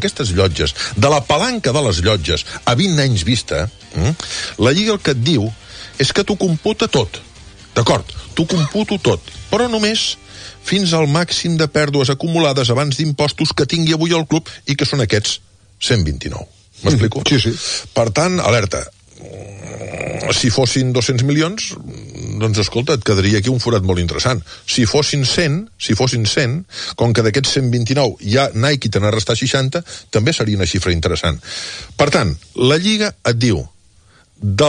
de la palanca de les llotges, a 20 anys vista, la Lliga el que et diu és que t'ho computa tot. D'acord, t'ho computo tot, però només fins al màxim de pèrdues acumulades abans d'impostos que tingui avui el club i que són aquests 129. M'explico? Sí. Per tant, alerta, si fossin 200 milions, doncs escolta, et quedaria aquí un forat molt interessant. Si fossin 100, com que d'aquests 129 ja Nike te n'ha restat 60, també seria una xifra interessant. Per tant, la Lliga et diu de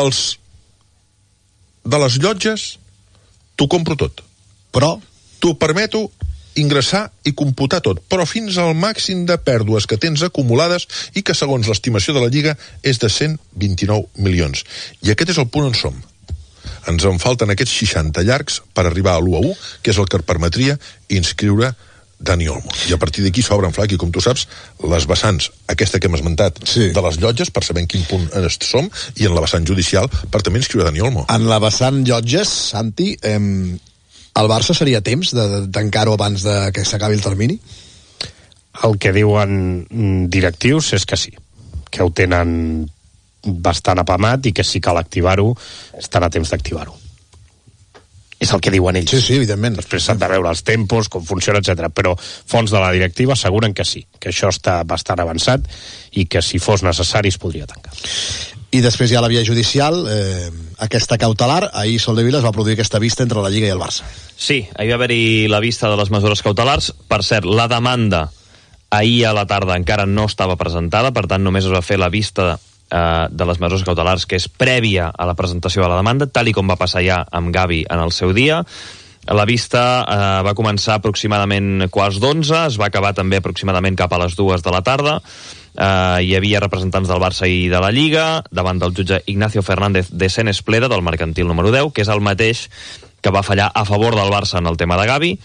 les llotges t'ho compro tot, però t'ho permeto ingressar i computar tot, però fins al màxim de pèrdues que tens acumulades i que segons l'estimació de la Lliga és de 129 milions. I aquest és el punt on som. Ens en falten aquests 60 llargs per arribar a l'1-1, que és el que permetria inscriure Dani Olmo. I a partir d'aquí s'obren, Flaqui, com tu saps, les vessants, aquesta que hem esmentat, de les llotges, per saber en quin punt som, i en la vessant judicial, per també inscriure Dani Olmo. En la vessant llotges, Santi, el Barça seria temps de tancar-ho abans de que s'acabi el termini? El que diuen directius és que sí, que ho tenen bastant apamat i que si cal activar-ho, estan a temps d'activar-ho. És el que diuen ells. Sí, evidentment. Després s'han de veure els tempos, com funciona, etc. Però fons de la directiva asseguren que sí, que això està bastant avançat i que si fos necessari es podria tancar. I després hi ha la via judicial, aquesta cautelar. Ahir Soldevila es va produir aquesta vista entre la Lliga i el Barça. Sí, ahir va haver-hi la vista de les mesures cautelars. Per cert, la demanda ahir a la tarda encara no estava presentada, per tant només es va fer la vista de les mesures cautelars, que és prèvia a la presentació de la demanda, tal i com va passar ja amb Gavi en el seu dia. La vista va començar aproximadament 11:15, es va acabar també aproximadament cap a les 2 de la tarda. Hi havia representants del Barça i de la Lliga davant del jutge Ignacio Fernández de Senespleda, del mercantil número 10, que és el mateix que va fallar a favor del Barça en el tema de Gavi.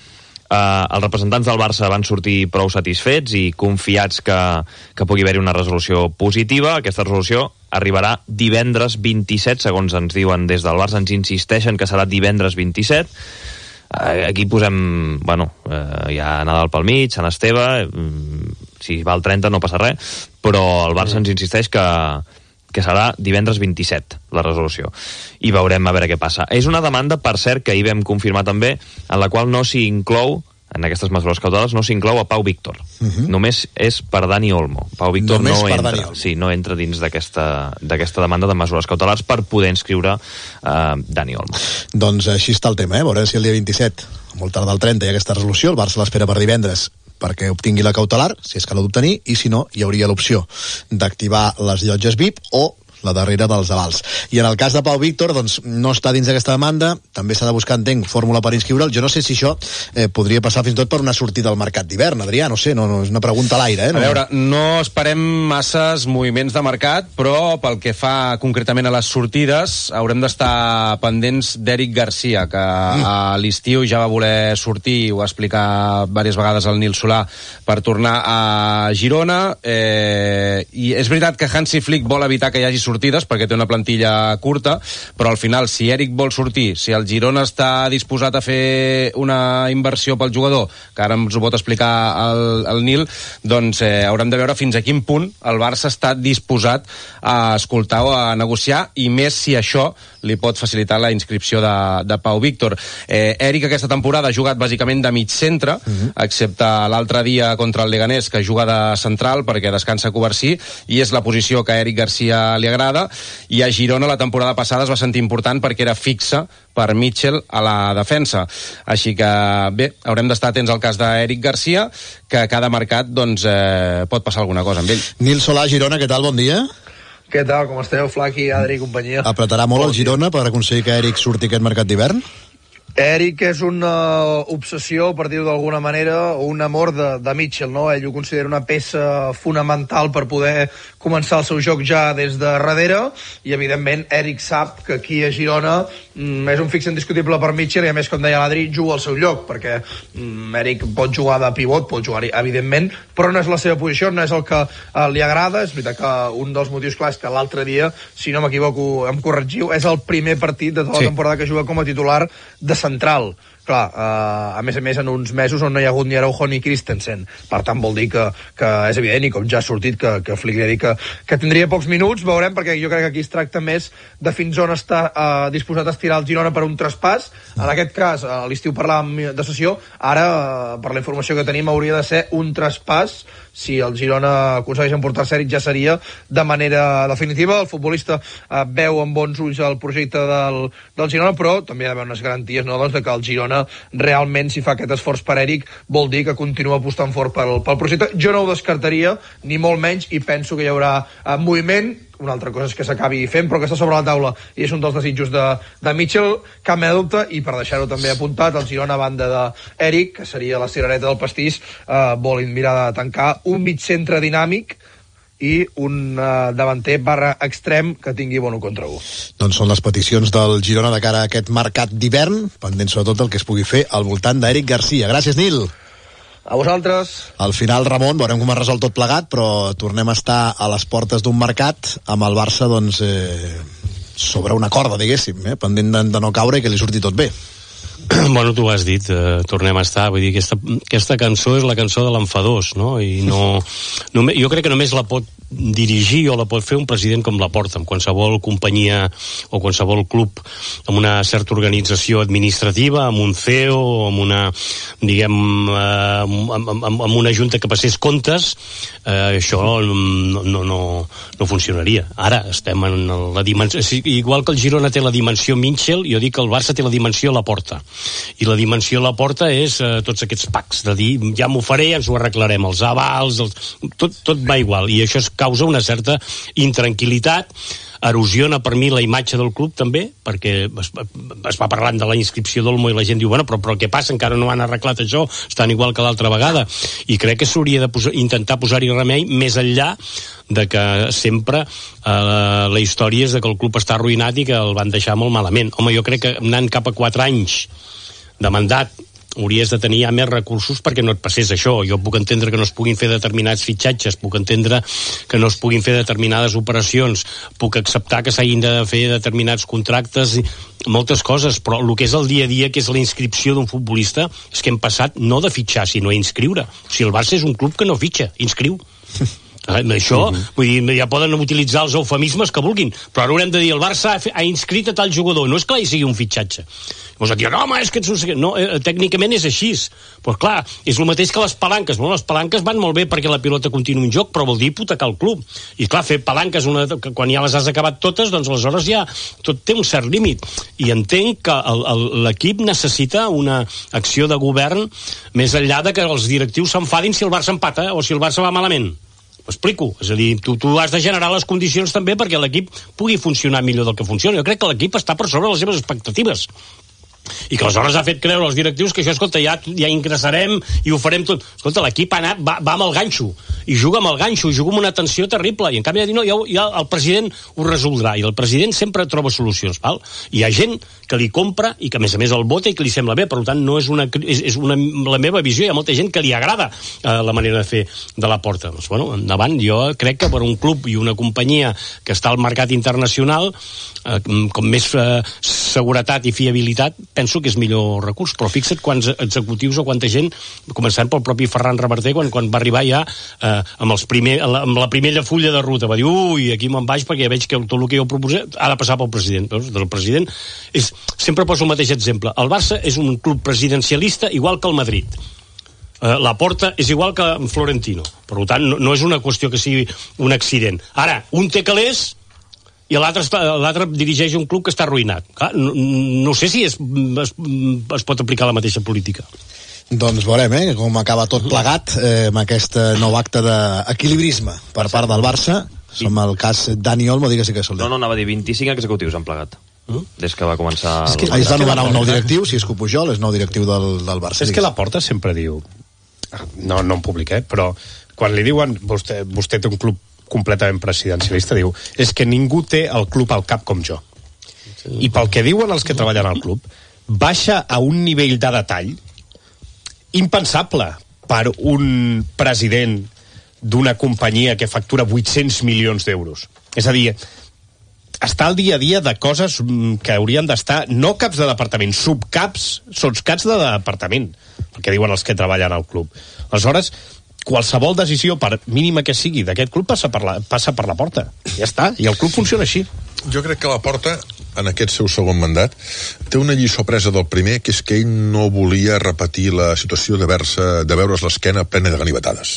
Els representants del Barça van sortir prou satisfets i confiats que pugui haver-hi una resolució positiva. Aquesta resolució arribarà divendres 27, segons ens diuen des del Barça, ens insisteixen que serà divendres 27. Aquí posem, hi ha Nadal pel mig, Sant Esteve, si va el 30 no passa res, però el Barça ens insisteix que serà divendres 27 la resolució, i veurem a veure què passa. És una demanda, per cert, que ahir vam confirmar també, en la qual no s'hi inclou, en aquestes mesures cautelars, no s'inclou a Pau Víctor. Només és per Dani Olmo. Pau Víctor no entra dins d'aquesta demanda de mesures cautelars per poder inscriure Dani Olmo. Doncs així està el tema, veurem si el dia 27, molt tard del 30, hi ha aquesta resolució, el Barça l'espera per divendres perquè obtingui la cautelar, si és que l'ha d'obtenir, i si no, hi hauria l'opció d'activar les llotges VIP o la darrera dels avals. I en el cas de Pau Víctor, doncs, no està dins d'aquesta demanda, també s'ha de buscar, entenc, fórmula per inscriure'l. Jo no sé si això podria passar fins i tot per una sortida al mercat d'hivern, Adrià, no sé, no és una pregunta a l'aire. A veure, no esperem masses moviments de mercat, però pel que fa concretament a les sortides, haurem d'estar pendents d'Eric Garcia, que a l'estiu ja va voler sortir, ho va explicar diverses vegades el Nil Solà, per tornar a Girona, i és veritat que Hansi Flick vol evitar que hi hagi sortides perquè té una plantilla curta, però al final si Eric vol sortir, si el Girona està disposat a fer una inversió pel jugador, que ara ens ho pot explicar el Nil, doncs haurem de veure fins a quin punt el Barça està disposat a escoltar o a negociar, i més si això li pot facilitar la inscripció de Pau Víctor. Eric aquesta temporada ha jugat bàsicament de mig centre, excepte l'altre dia contra el Leganés, que juga de central perquè descansa Covarsí, i és la posició que a Eric Garcia li agrada, i a Girona la temporada passada es va sentir important perquè era fixa per Mitchell a la defensa. Així que, bé, haurem d'estar atents al cas d'Eric Garcia, que a cada mercat doncs, pot passar alguna cosa amb ell. Nil Solà, Girona, què tal? Bon dia. Què tal, com esteu? Flaqui, Adri i companyia. Apretarà molt el Girona per aconseguir que Eric surti aquest mercat d'hivern? Eric és una obsessió, per dir-ho d'alguna manera, o un amor de Mitchell, no? Ell ho considera una peça fonamental per poder començar el seu joc ja des de darrere, i evidentment Eric sap que aquí a Girona és un fix indiscutible per Mitchell, i a més, com deia l'Adri, juga al seu lloc, perquè Eric pot jugar de pivot, pot jugar evidentment, però no és la seva posició, no és el que li agrada. És veritat que un dels motius clars que l'altre dia, si no m'equivoco, em corregiu, és el primer partit de tota la temporada que juga com a titular de central. Clar, a més en uns mesos on no hi ha hagut ni Araujo ni Christensen. Per tant, vol dir que és evident, i com ja ha sortit, que Flick li ha dit que tindria pocs minuts. Veurem, perquè jo crec que aquí es tracta més de fins on està disposat a estirar el Girona per un traspàs. En aquest cas, a l'estiu parlàvem de cessió, ara, per la informació que tenim, hauria de ser un traspàs. Si el Girona aconsegueix emportar-se Eric, ja seria de manera definitiva. El futbolista veu amb bons ulls el projecte del Girona, però també hi ha d'haver unes garanties, no?, doncs, de que el Girona realment, si fa aquest esforç per Eric, vol dir que continua apostant fort pel projecte. Jo no ho descartaria, ni molt menys, i penso que hi haurà moviment. Una altra cosa és que s'acabi fent, però que està sobre la taula i és un dels desitjos de Mitchell, cap mena de dubte. I per deixar-ho també apuntat, el Girona, a banda d'Eric, que seria la cirereta del pastís, vol mirar de tancar un mig centre dinàmic i un davanter / extrem que tingui bon 1 contra 1. Doncs són les peticions del Girona de cara a aquest mercat d'hivern, pendent sobretot del que es pugui fer al voltant d'Eric Garcia. Gràcies, Nil. A vosaltres. Al final, Ramon, veurem com es resol tot plegat, però tornem a estar a les portes d'un mercat amb el Barça, doncs, sobre una corda, diguéssim, pendent de no caure i que li surti tot bé. Bueno, tu ho has dit, tornem a estar, vull dir, aquesta cançó és la cançó de l'enfadós, no? I jo crec que només la pot dirigir o la pot fer un president com Laporta, amb qualsevol companyia o qualsevol club amb una certa organització administrativa, amb un CEO, amb una, diguem, amb una junta que passés comptes, això no funcionaria. Ara estem en la dimensió, igual que el Girona té la dimensió Mitchell, jo dic que el Barça té la dimensió Laporta, i la dimensió Laporta és tots aquests packs de dir, ja m'ho faré, ens ho arreglarem, els avals, tot va igual, i això causa una certa intranquil·litat, erosiona per mi la imatge del club també, perquè es va parlant de la inscripció d'Olmo i la gent diu, bueno, però què passa, encara no han arreglat això, estan igual que l'altra vegada, i crec que s'hauria intentar posar-hi remei més enllà de que sempre la història és de que el club està arruïnat i que el van deixar molt malament. Home, jo crec que anant cap a 4 anys de mandat hauries de tenir ja més recursos perquè no et passés això. Jo puc entendre que no es puguin fer determinats fitxatges, puc entendre que no es puguin fer determinades operacions, puc acceptar que s'hagin de fer determinats contractes, moltes coses, però el que és el dia a dia, que és la inscripció d'un futbolista, és que hem passat no de fitxar, sinó a inscriure. O sigui, el Barça és un club que no fitxa, inscriu. Això, vull dir, ja poden utilitzar els eufemismes que vulguin, però ara haurem de dir el Barça ha inscrit a tal jugador, no és que hi sigui un fitxatge. Llavors et diuen, home, és que no, tècnicament és així. Però clar, és el mateix que les palanques. Bueno, les palanques van molt bé perquè la pilota continua en joc, però vol dir hipotecar el club. I clar, fer palanques quan ja les has acabat totes, doncs aleshores ja tot té un cert límit. I entenc que l'equip necessita una acció de govern més enllà de que els directius s'enfadin si el Barça empata o si el Barça va malament. M'explico, és a dir, tu has de generar les condicions també perquè l'equip pugui funcionar millor del que funciona. Jo crec que l'equip està per sobre les seves expectatives i que aleshores ha fet creure als directius que això, escolta, ja ingressarem i ho farem tot. Escolta, l'equip va amb el ganxo i juga amb el ganxo, i juga amb una tensió terrible, i en canvi ha dit, no, ja el president ho resoldrà, i el president sempre troba solucions, val? Hi ha gent que li compra i que a més el vota i que li sembla bé, per tant no és la meva visió, hi ha molta gent que li agrada la manera de fer de la Porta. Doncs, bueno, endavant, jo crec que per un club i una companyia que està al mercat internacional, com més seguretat i fiabilitat, penso que és millor recurs, però fixa't quants executius o quanta gent, començant pel propi Ferran Reverter, quan va arribar ja amb la primera fulla de ruta, va dir, ui, aquí me'n vaig perquè veig que tot el que jo proposé ha de passar pel president. El president sempre poso el mateix exemple. El Barça és un club presidencialista igual que el Madrid. La Porta és igual que Florentino. Per tant, no és una qüestió que sigui un accident. Ara, un té calés i l'altre dirigeix un club que està arruïnat. Clar, no sé si es pot aplicar la mateixa política. Doncs veurem, com acaba tot plegat amb aquest nou acte d'equilibrisme per part del Barça. Som el cas Dani Olmo, digues que Soler. No, anava a dir 25 executius han plegat. Des que va començar... Es va nomenar un nou directiu, si és que Pujol és nou directiu del Barça. És que la Porta sempre diu, no en públic, però quan li diuen vostè té un club completament presidencialista, diu, és que ningú té el club al cap com jo. I pel que diuen els que treballen al club, baixa a un nivell de detall impensable per un president d'una companyia que factura 800 milions d'euros. És a dir, està al dia a dia de coses que haurien d'estar no caps de departament, subcaps, sotscaps de departament, perquè diuen els que treballen al club. Aleshores, qualsevol decisió, per mínima que sigui, d'aquest club passa per la Porta. Ja està, i el club funciona així. Jo crec que la Porta, en aquest seu segon mandat, té una lliçó presa del primer, que és que ell no volia repetir la situació de veure's l'esquena plena de ganivetades.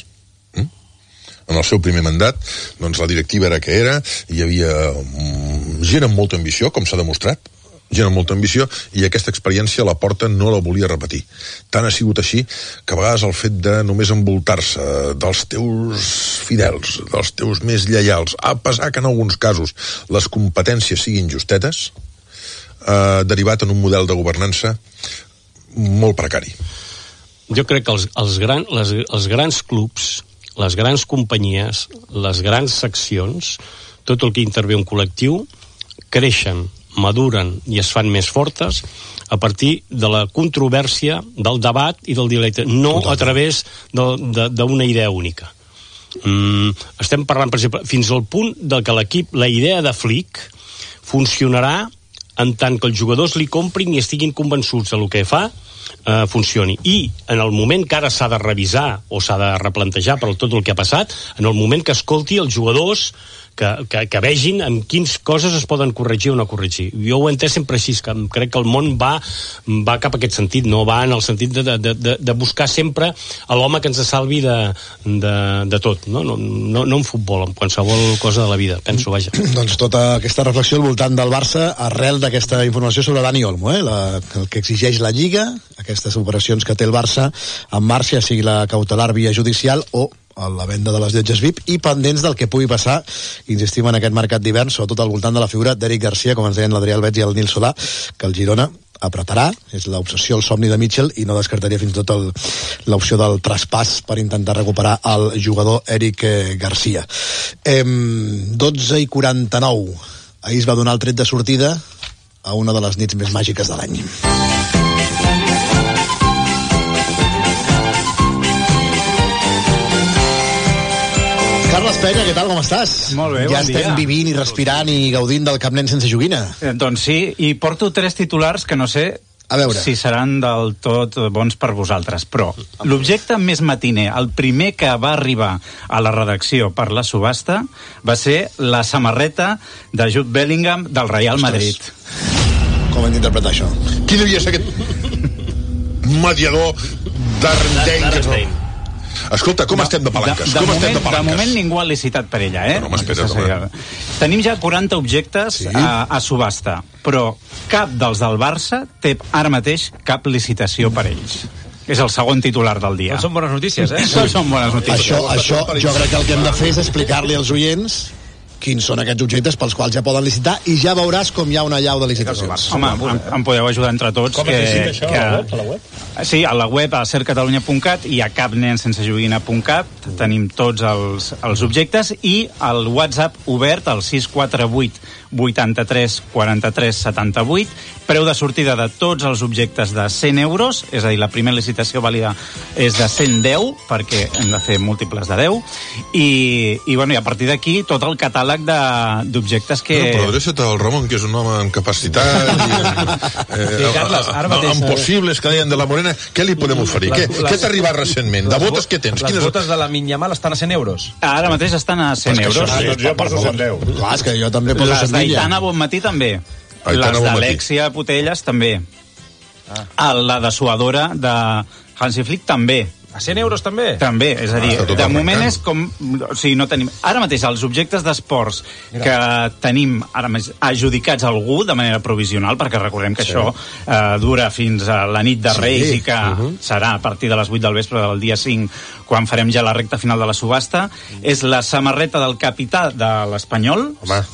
En el seu primer mandat, doncs la directiva era que era, hi havia gent amb molta ambició, com s'ha demostrat, gent amb molta ambició, i aquesta experiència la Porta no la volia repetir. Tant ha sigut així que a vegades el fet de només envoltar-se dels teus fidels, dels teus més lleials, a pesar que en alguns casos les competències siguin justetes, derivat en un model de governança molt precari. Jo crec que els grans clubs, les grans companyies, les grans seccions, tot el que intervé un col·lectiu, creixen, maduren i es fan més fortes a partir de la controvèrsia, del debat i del dialecte, no a través d'una idea única. Estem parlant, per exemple, fins al punt que l'equip, la idea de Flick funcionarà en tant que els jugadors li comprin i estiguin convençuts del que fa, funcioni. I en el moment que ara s'ha de revisar o s'ha de replantejar per tot el que ha passat, en el moment que escolti els jugadors que vegin en quines coses es poden corregir o no corregir. Jo ho he entès sempre així, que crec que el món va cap a aquest sentit, no va en el sentit de buscar sempre l'home que ens salvi de tot, no en futbol, en qualsevol cosa de la vida, penso, vaja. Doncs tota aquesta reflexió al voltant del Barça arrel d'aquesta informació sobre Dani Olmo, el que exigeix la Lliga, aquestes operacions que té el Barça en marxa, sigui la cautelar via judicial o a la venda de les llotges VIP, i pendents del que pugui passar, insistim, en aquest mercat d'hivern, sobretot al voltant de la figura d'Eric Garcia, com ens deien l'Adrià Albets i el Nil Solà, que el Girona apretarà, és l'obsessió, el somni de Mitchell, i no descartaria fins i tot l'opció del traspàs per intentar recuperar el jugador Eric Garcia. 12:49. Ahir es va donar el tret de sortida a una de les nits més màgiques de l'any. Carles Penya, què tal, com estàs? Molt bé, ja bon dia. estem vivint i respirant i gaudint del Camp Nen sense joguina. Doncs sí, i porto 3 titulars que no sé si seran del tot bons per vosaltres, però l'objecte més matiner, el primer que va arribar a la redacció per la subhasta, va ser la samarreta de Jude Bellingham del Real Madrid. Com hem d'interpretar això? Qui devia ser aquest mediador d'Arnstein? Escolta, com estem de palanques? De moment ningú ha licitat per ella, eh? No, m'espera. Tenim ja 40 objectes a subhasta, però cap dels del Barça té ara mateix cap licitació per ells. És el segon titular del dia. Són bones notícies, eh? Són bones notícies. Això jo crec que el que hem de fer és explicar-li als oients quins són aquests objectes pels quals ja poden licitar i ja veuràs com hi ha una llau de licitacions. Home, em podeu ajudar entre tots. Com es licita això, a la web? Sí, a la web, a cercatalunya.cat i a capnensensejoguina.cat tenim tots els objectes i el WhatsApp obert al 648 83 43 78, preu de sortida de tots els objectes de 100 euros, és a dir, la primera licitació vàlida és de 110, perquè hem de fer múltiples de 10, i a partir d'aquí tot el catàleg d'objectes que... Però adreça't al Ramon, que és un home amb capacitat Carles, ara mateix... amb possibles, que deien de la Morena, què li podem oferir? Què t'ha arribat recentment? De botes què tens? Les botes de la Minyamal estan a 100 euros. Ara mateix estan a 100 euros. Doncs jo poso 110. Clar, és que jo també poso 110. Les d'Aitana Bonmatí també. Les d'Alexia Putelles també. La dessuadora de Hansi Flick també. A 100 euros també? També, és a dir, de moment és com... O sigui, no tenim... Ara mateix, els objectes d'esports que tenim ara més adjudicats a algú de manera provisional, perquè recordem que això dura fins a la nit de Reis i que serà a partir de les 8 del vespre del dia 5, quan farem ja la recta final de la subhasta, és la samarreta del capità de l'Espanyol,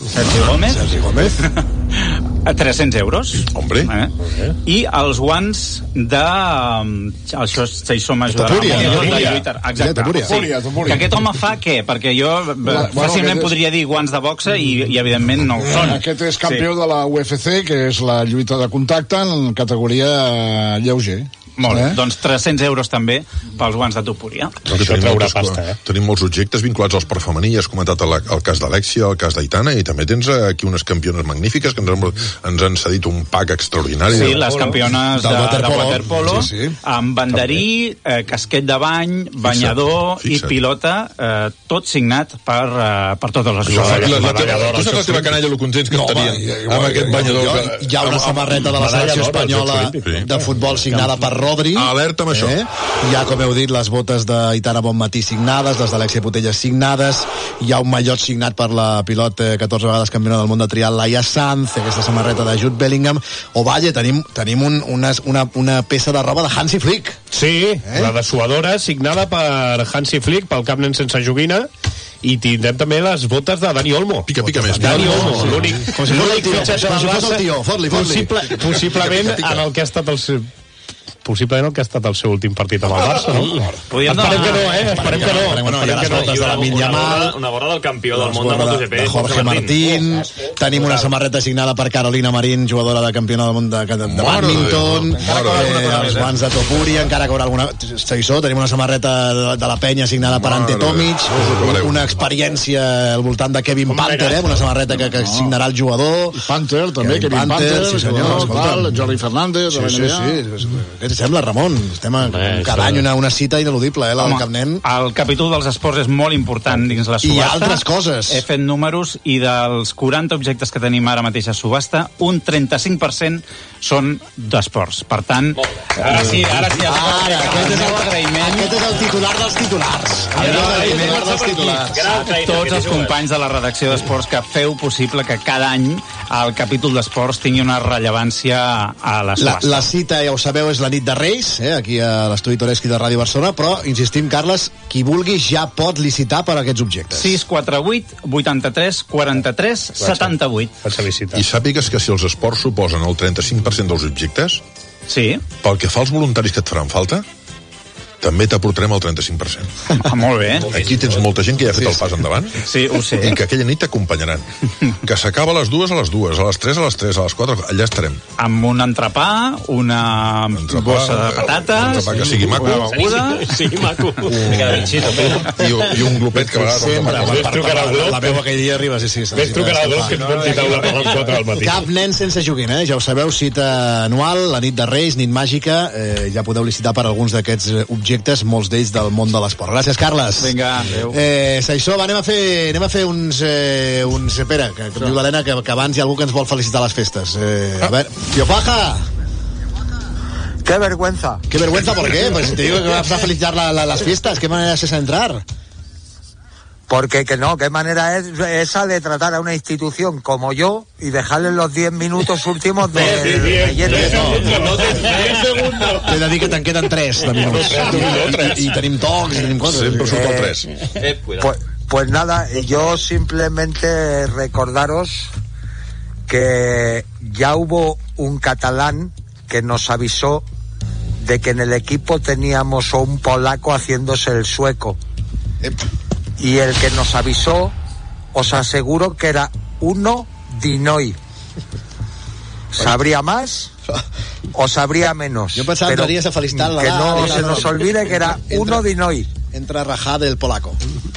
Sergi Gómez. A 300 euros. Hombre. I els guants de... Això s'hi m'ajudarà. Exacte. Que aquest home fa què? Perquè jo fàcilment podria dir guants de boxa i evidentment no ho són. Aquest és campió de la UFC, que és la lluita de contacte en categoria lleuger. Molt bé, doncs 300 euros també pels guants de Tupúria. Això traurà pasta, eh? Tenim molts objectes vinculats als per femení, has comentat el cas d'Alexia, el cas d'Aitana, i també tens aquí unes campiones magnífiques que ens han cedit un pack extraordinari. Sí, les campiones de waterpolo, amb banderí, casquet de bany, banyador i pilota, tot signat per totes les jugadores. Tu saps la teva canalla lo contents que estarien amb aquest banyador? Hi ha una samarreta de la selecció espanyola de futbol signada per Rodri. Alerta amb això. Hi ha, com heu dit, les botes d'Aitana Bonmatí signades, les d'Alexia Putelles signades, hi ha un mallot signat per la pilot 14 vegades campiona del món de trial, Laia Sanz, aquesta samarreta de Jude Bellingham, o vaja, tenim una peça de roba de Hansi Flick. Sí, la dessuadora signada per Hansi Flick, pel Camp Nen sense joguina, i tindrem també les botes de Dani Olmo. Pica més. Dani Olmo, l'únic fitxatge del Barça, fot-li. possiblement en el que ha estat possiblement el que ha estat el seu últim partit amb el Barça, no? Esperem que no, Esperem que no. Una gorra del campió del món de MotoGP. De Jorge Martín. Tenim una samarreta signada per Carolina Marín, jugadora de campiona del món de badminton. Els guants de Topuria, encara que haurà alguna... Tenim una samarreta de la Penya signada per Ante Tomic, una experiència al voltant de Kevin Panther, una samarreta que signarà el jugador. Panther, també, Kevin Panther, sí senyor. Jordi Fernández. Què et sembla, Ramon? Estem cada any una cita ineludible, la del Camp Nen. El capítol dels esports és molt important dins la subhasta. I altres coses. He fet números i dels 40 objectes que tenim ara mateix a subhasta, un 35% són d'esports. Per tant... Ara sí. Aquest és el titular dels titulars. Tots els companys de la redacció d'esports que feu possible que cada any el capítol d'esports tingui una rellevància a la subhasta. La cita, ja ho sabeu, és la nit de Reis, aquí a l'estudi Toreschi de Ràdio Barcelona, però, insistim, Carles, qui vulgui ja pot licitar per aquests objectes. 648 83 43 78. I sàpigues que si els esports suposen el 35% dels objectes, sí, pel que fa als voluntaris que et faran falta, també t'aportarem el 35%. Molt bé. Aquí tens molta gent que ja ha fet el pas endavant. Sí, ho sé. I que aquella nit t'acompanyaran. Que s'acaba a les 2, a les 2, a les 3, a les 3, a les 4, allà estarem. Amb un entrepà, una bossa de patates... Un entrepà que sigui maco. Una beguda... sigui maco. I un glopet que a vegades... La veu aquell dia arriba, sí. Ves trucar al Glop, que ens pot citar una per les 4 del matí. Cap nen sense joguina, ja ho sabeu, cita anual, la nit de Reis, nit màgica, ja podeu licitar per alguns d'aquests objectes, molts d'ells del món de l'esport. Gràcies, Carles. Vinga, adéu. Saissó, anem a fer uns... Espera, que diu l'Helena que abans hi ha algú que ens vol felicitar les festes. A ver, Tío Faja. ¡Qué vergüenza! ¿Qué vergüenza? ¿Por qué? Pues te digo que vas a felicitar las fiestas. ¿Qué manera es esa de entrar? Porque que no, qué manera es esa de tratar a una institución como yo y dejarle los 10 minutos últimos de relleno. T'he de dir que te'n queden 3 de minuts. I tenim tocs, i tenim coses. Sempre surt el 3. Pues nada, yo simplemente recordaros que ya hubo un catalán que nos avisó de que en el equipo teníamos a un polaco haciéndose el sueco. Y el que nos avisó, os aseguro que era uno Dinoy. ¿Sabría más o sabría menos? Yo pensaba que harías a felicitar que no se nos olvide que era uno Dinoy. Entra a rajar del polaco.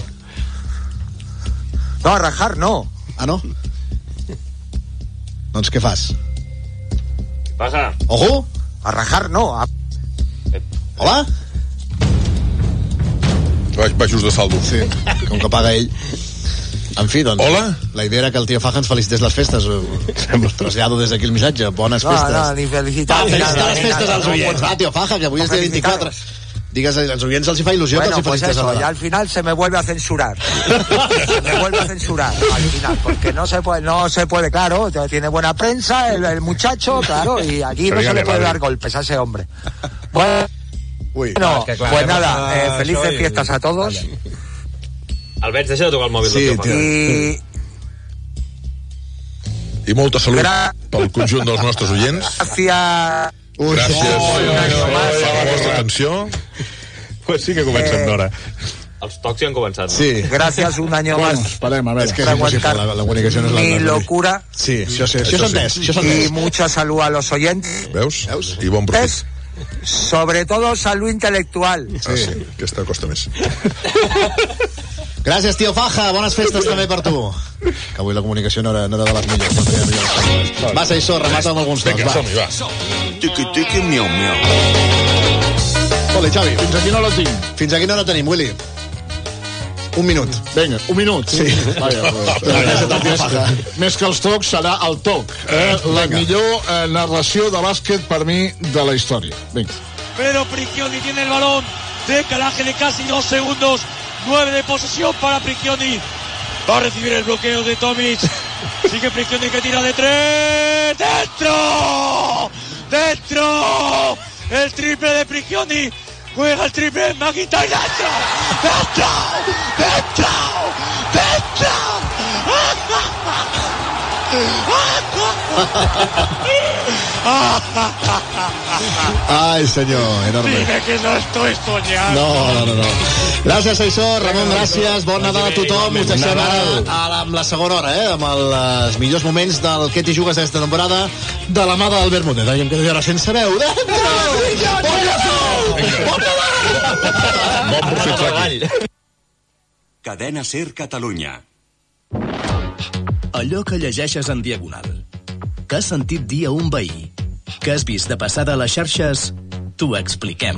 No, a rajar no. Ah, no? Doncs què fas? Què passa? Ojo! A rajar no. Hola? Baixos de saldo. Sí, com que paga ell. En fi, doncs... Hola? La idea era que el tio Faja ens felicités les festes. Trasllado des d'aquí el missatge. Bones festes. No, ni felicitar. Felicitar les festes als oients. Va, tio Faja, que avui és dia 24. Digues, als oients els hi fa il·lusió que els hi felicites a la ya al final se me vuelve a censurar. Se me vuelve a censurar al final, porque no se puede, claro, tiene buena prensa el muchacho, claro, y aquí no se le puede dar golpes a ese hombre. Bueno, pues nada, felices fiestas a todos. Albert, deixa de tocar el mòbil del teu pare. I molta salut pel conjunt dels nostres oients. Gràcies per la vostra atenció. Pues sí que comencen d'hora. Els tocs ja han començat. Sí. Gracias un año más. Esperem, a veure, és que és impossible, la comunicació no és la... Mi locura. Sí, això s'ha entès. Y mucha salud a los oyentes. Veus? I bon profit. Sobre todo salud intelectual. Ah, sí, aquesta costa més. Gràcies, tio Faja. Bones festes també per tu. Que avui la comunicació no era de les millors. Va, Saissó, remata amb alguns tocs. Vinga, som-hi, va. Tiqui-tiqui, miau-miau. Ole, Xavi. Fins aquí no la tinc. Fins aquí no la tenim, Willy. Un minut. Vinga, un minut. Sí. Més que els tocs serà el toc. La millor narració de bàsquet per mi de la història. Vinga. Pero Prigioni tiene el balón. Decalaje de casi 2 segundos. 9 de posesión para Prigioni. Va a recibir el bloqueo de Tomic. Sigue Prigioni que tira de 3. ¡Dentro! ¡Dentro! El triple de Prigioni. Juega el triple de McIntyre. ¡Dentro! ¡Dentro! ¡Dentro! ¡Dentro! Ai, senyor, enorme. Dime que no estoy soñando. No. Gràcies, Saissó. Ramon, gràcies. Bon Nadal a tothom. Us deixem ara amb la segona hora, amb els millors moments del Què t'hi jugues d'aquesta temporada de la mà d'Albert Mutet. Em quedo ara sense veu. Bon profit, Flaqui. Cadena Ser Catalunya. Allò que llegeixes en diagonal, que has sentit dir a un veí, que has vist de passada a les xarxes, t'ho expliquem.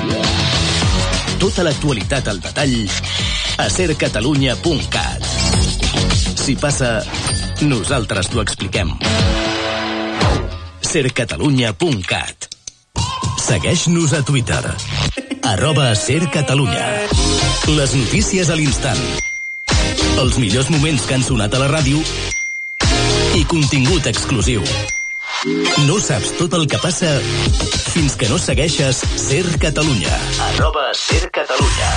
Tota l'actualitat al detall a sercatalunya.cat. Si passa, nosaltres t'ho expliquem. sercatalunya.cat. Segueix-nos a Twitter @sercatalunya. Les notícies a l'instant, els millors moments que han sonat a la ràdio i contingut exclusiu. No saps tot el que passa fins que no segueixes Ser Catalunya. @sercatalunya.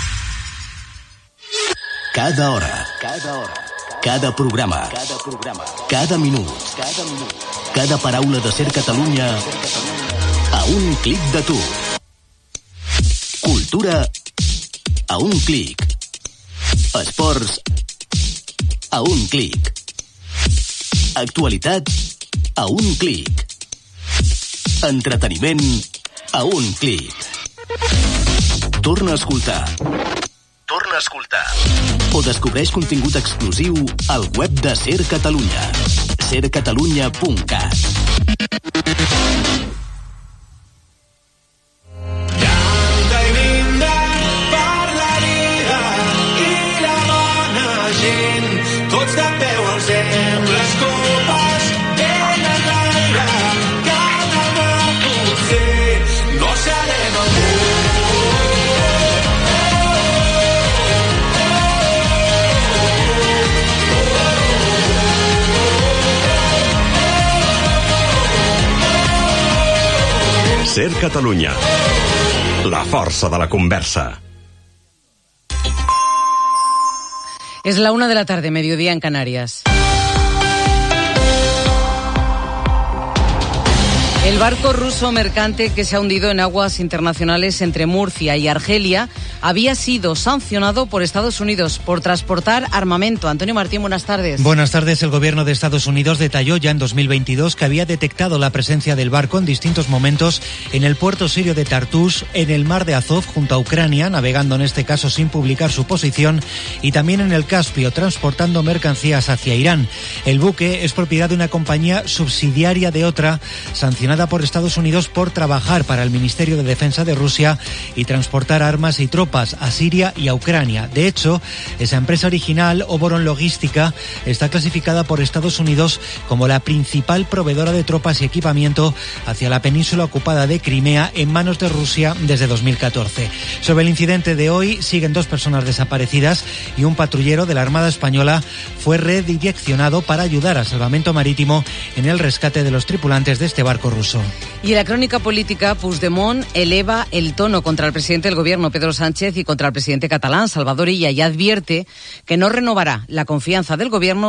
Cada hora, cada programa, cada minut, cada paraula de Ser Catalunya a un clic de tu. Cultura a un clic. Esports a un clic. Actualitat a un clic. Entreteniment a un clic. Torna a escoltar. Torna a escoltar. O descobreix contingut exclusiu al web de Ser Catalunya. sercatalunya.cat. Canta i brinda per la vida i la bona gent. Tots de peu alcem les copes ben en l'aire. Cada mà potser no serem amor. Ser Catalunya. La força de la conversa. Es la 1 de la tarde, mediodía en Canarias. El barco ruso mercante que se ha hundido en aguas internacionales entre Murcia y Argelia había sido sancionado por Estados Unidos por transportar armamento. Antonio Martín, buenas tardes. Buenas tardes. El gobierno de Estados Unidos detalló ya en 2022 que había detectado la presencia del barco en distintos momentos en el puerto sirio de Tartus, en el mar de Azov, junto a Ucrania, navegando en este caso sin publicar su posición, y también en el Caspio, transportando mercancías hacia Irán. El buque es propiedad de una compañía subsidiaria de otra, sancionada por Estados Unidos por trabajar para el Ministerio de Defensa de Rusia y transportar armas y tropas a Siria y a Ucrania. De hecho, esa empresa original, Oboron Logística, está clasificada por Estados Unidos como la principal proveedora de tropas y equipamiento hacia la península ocupada de Crimea, en manos de Rusia desde 2014. Sobre el incidente de hoy, siguen 2 personas desaparecidas y un patrullero de la Armada Española fue redireccionado para ayudar al salvamento marítimo en el rescate de los tripulantes de este barco ruso. Y en la crónica política, Puigdemont eleva el tono contra el presidente del gobierno, Pedro Sánchez, y contra el presidente catalán, Salvador Illa, y advierte que no renovará la confianza del gobierno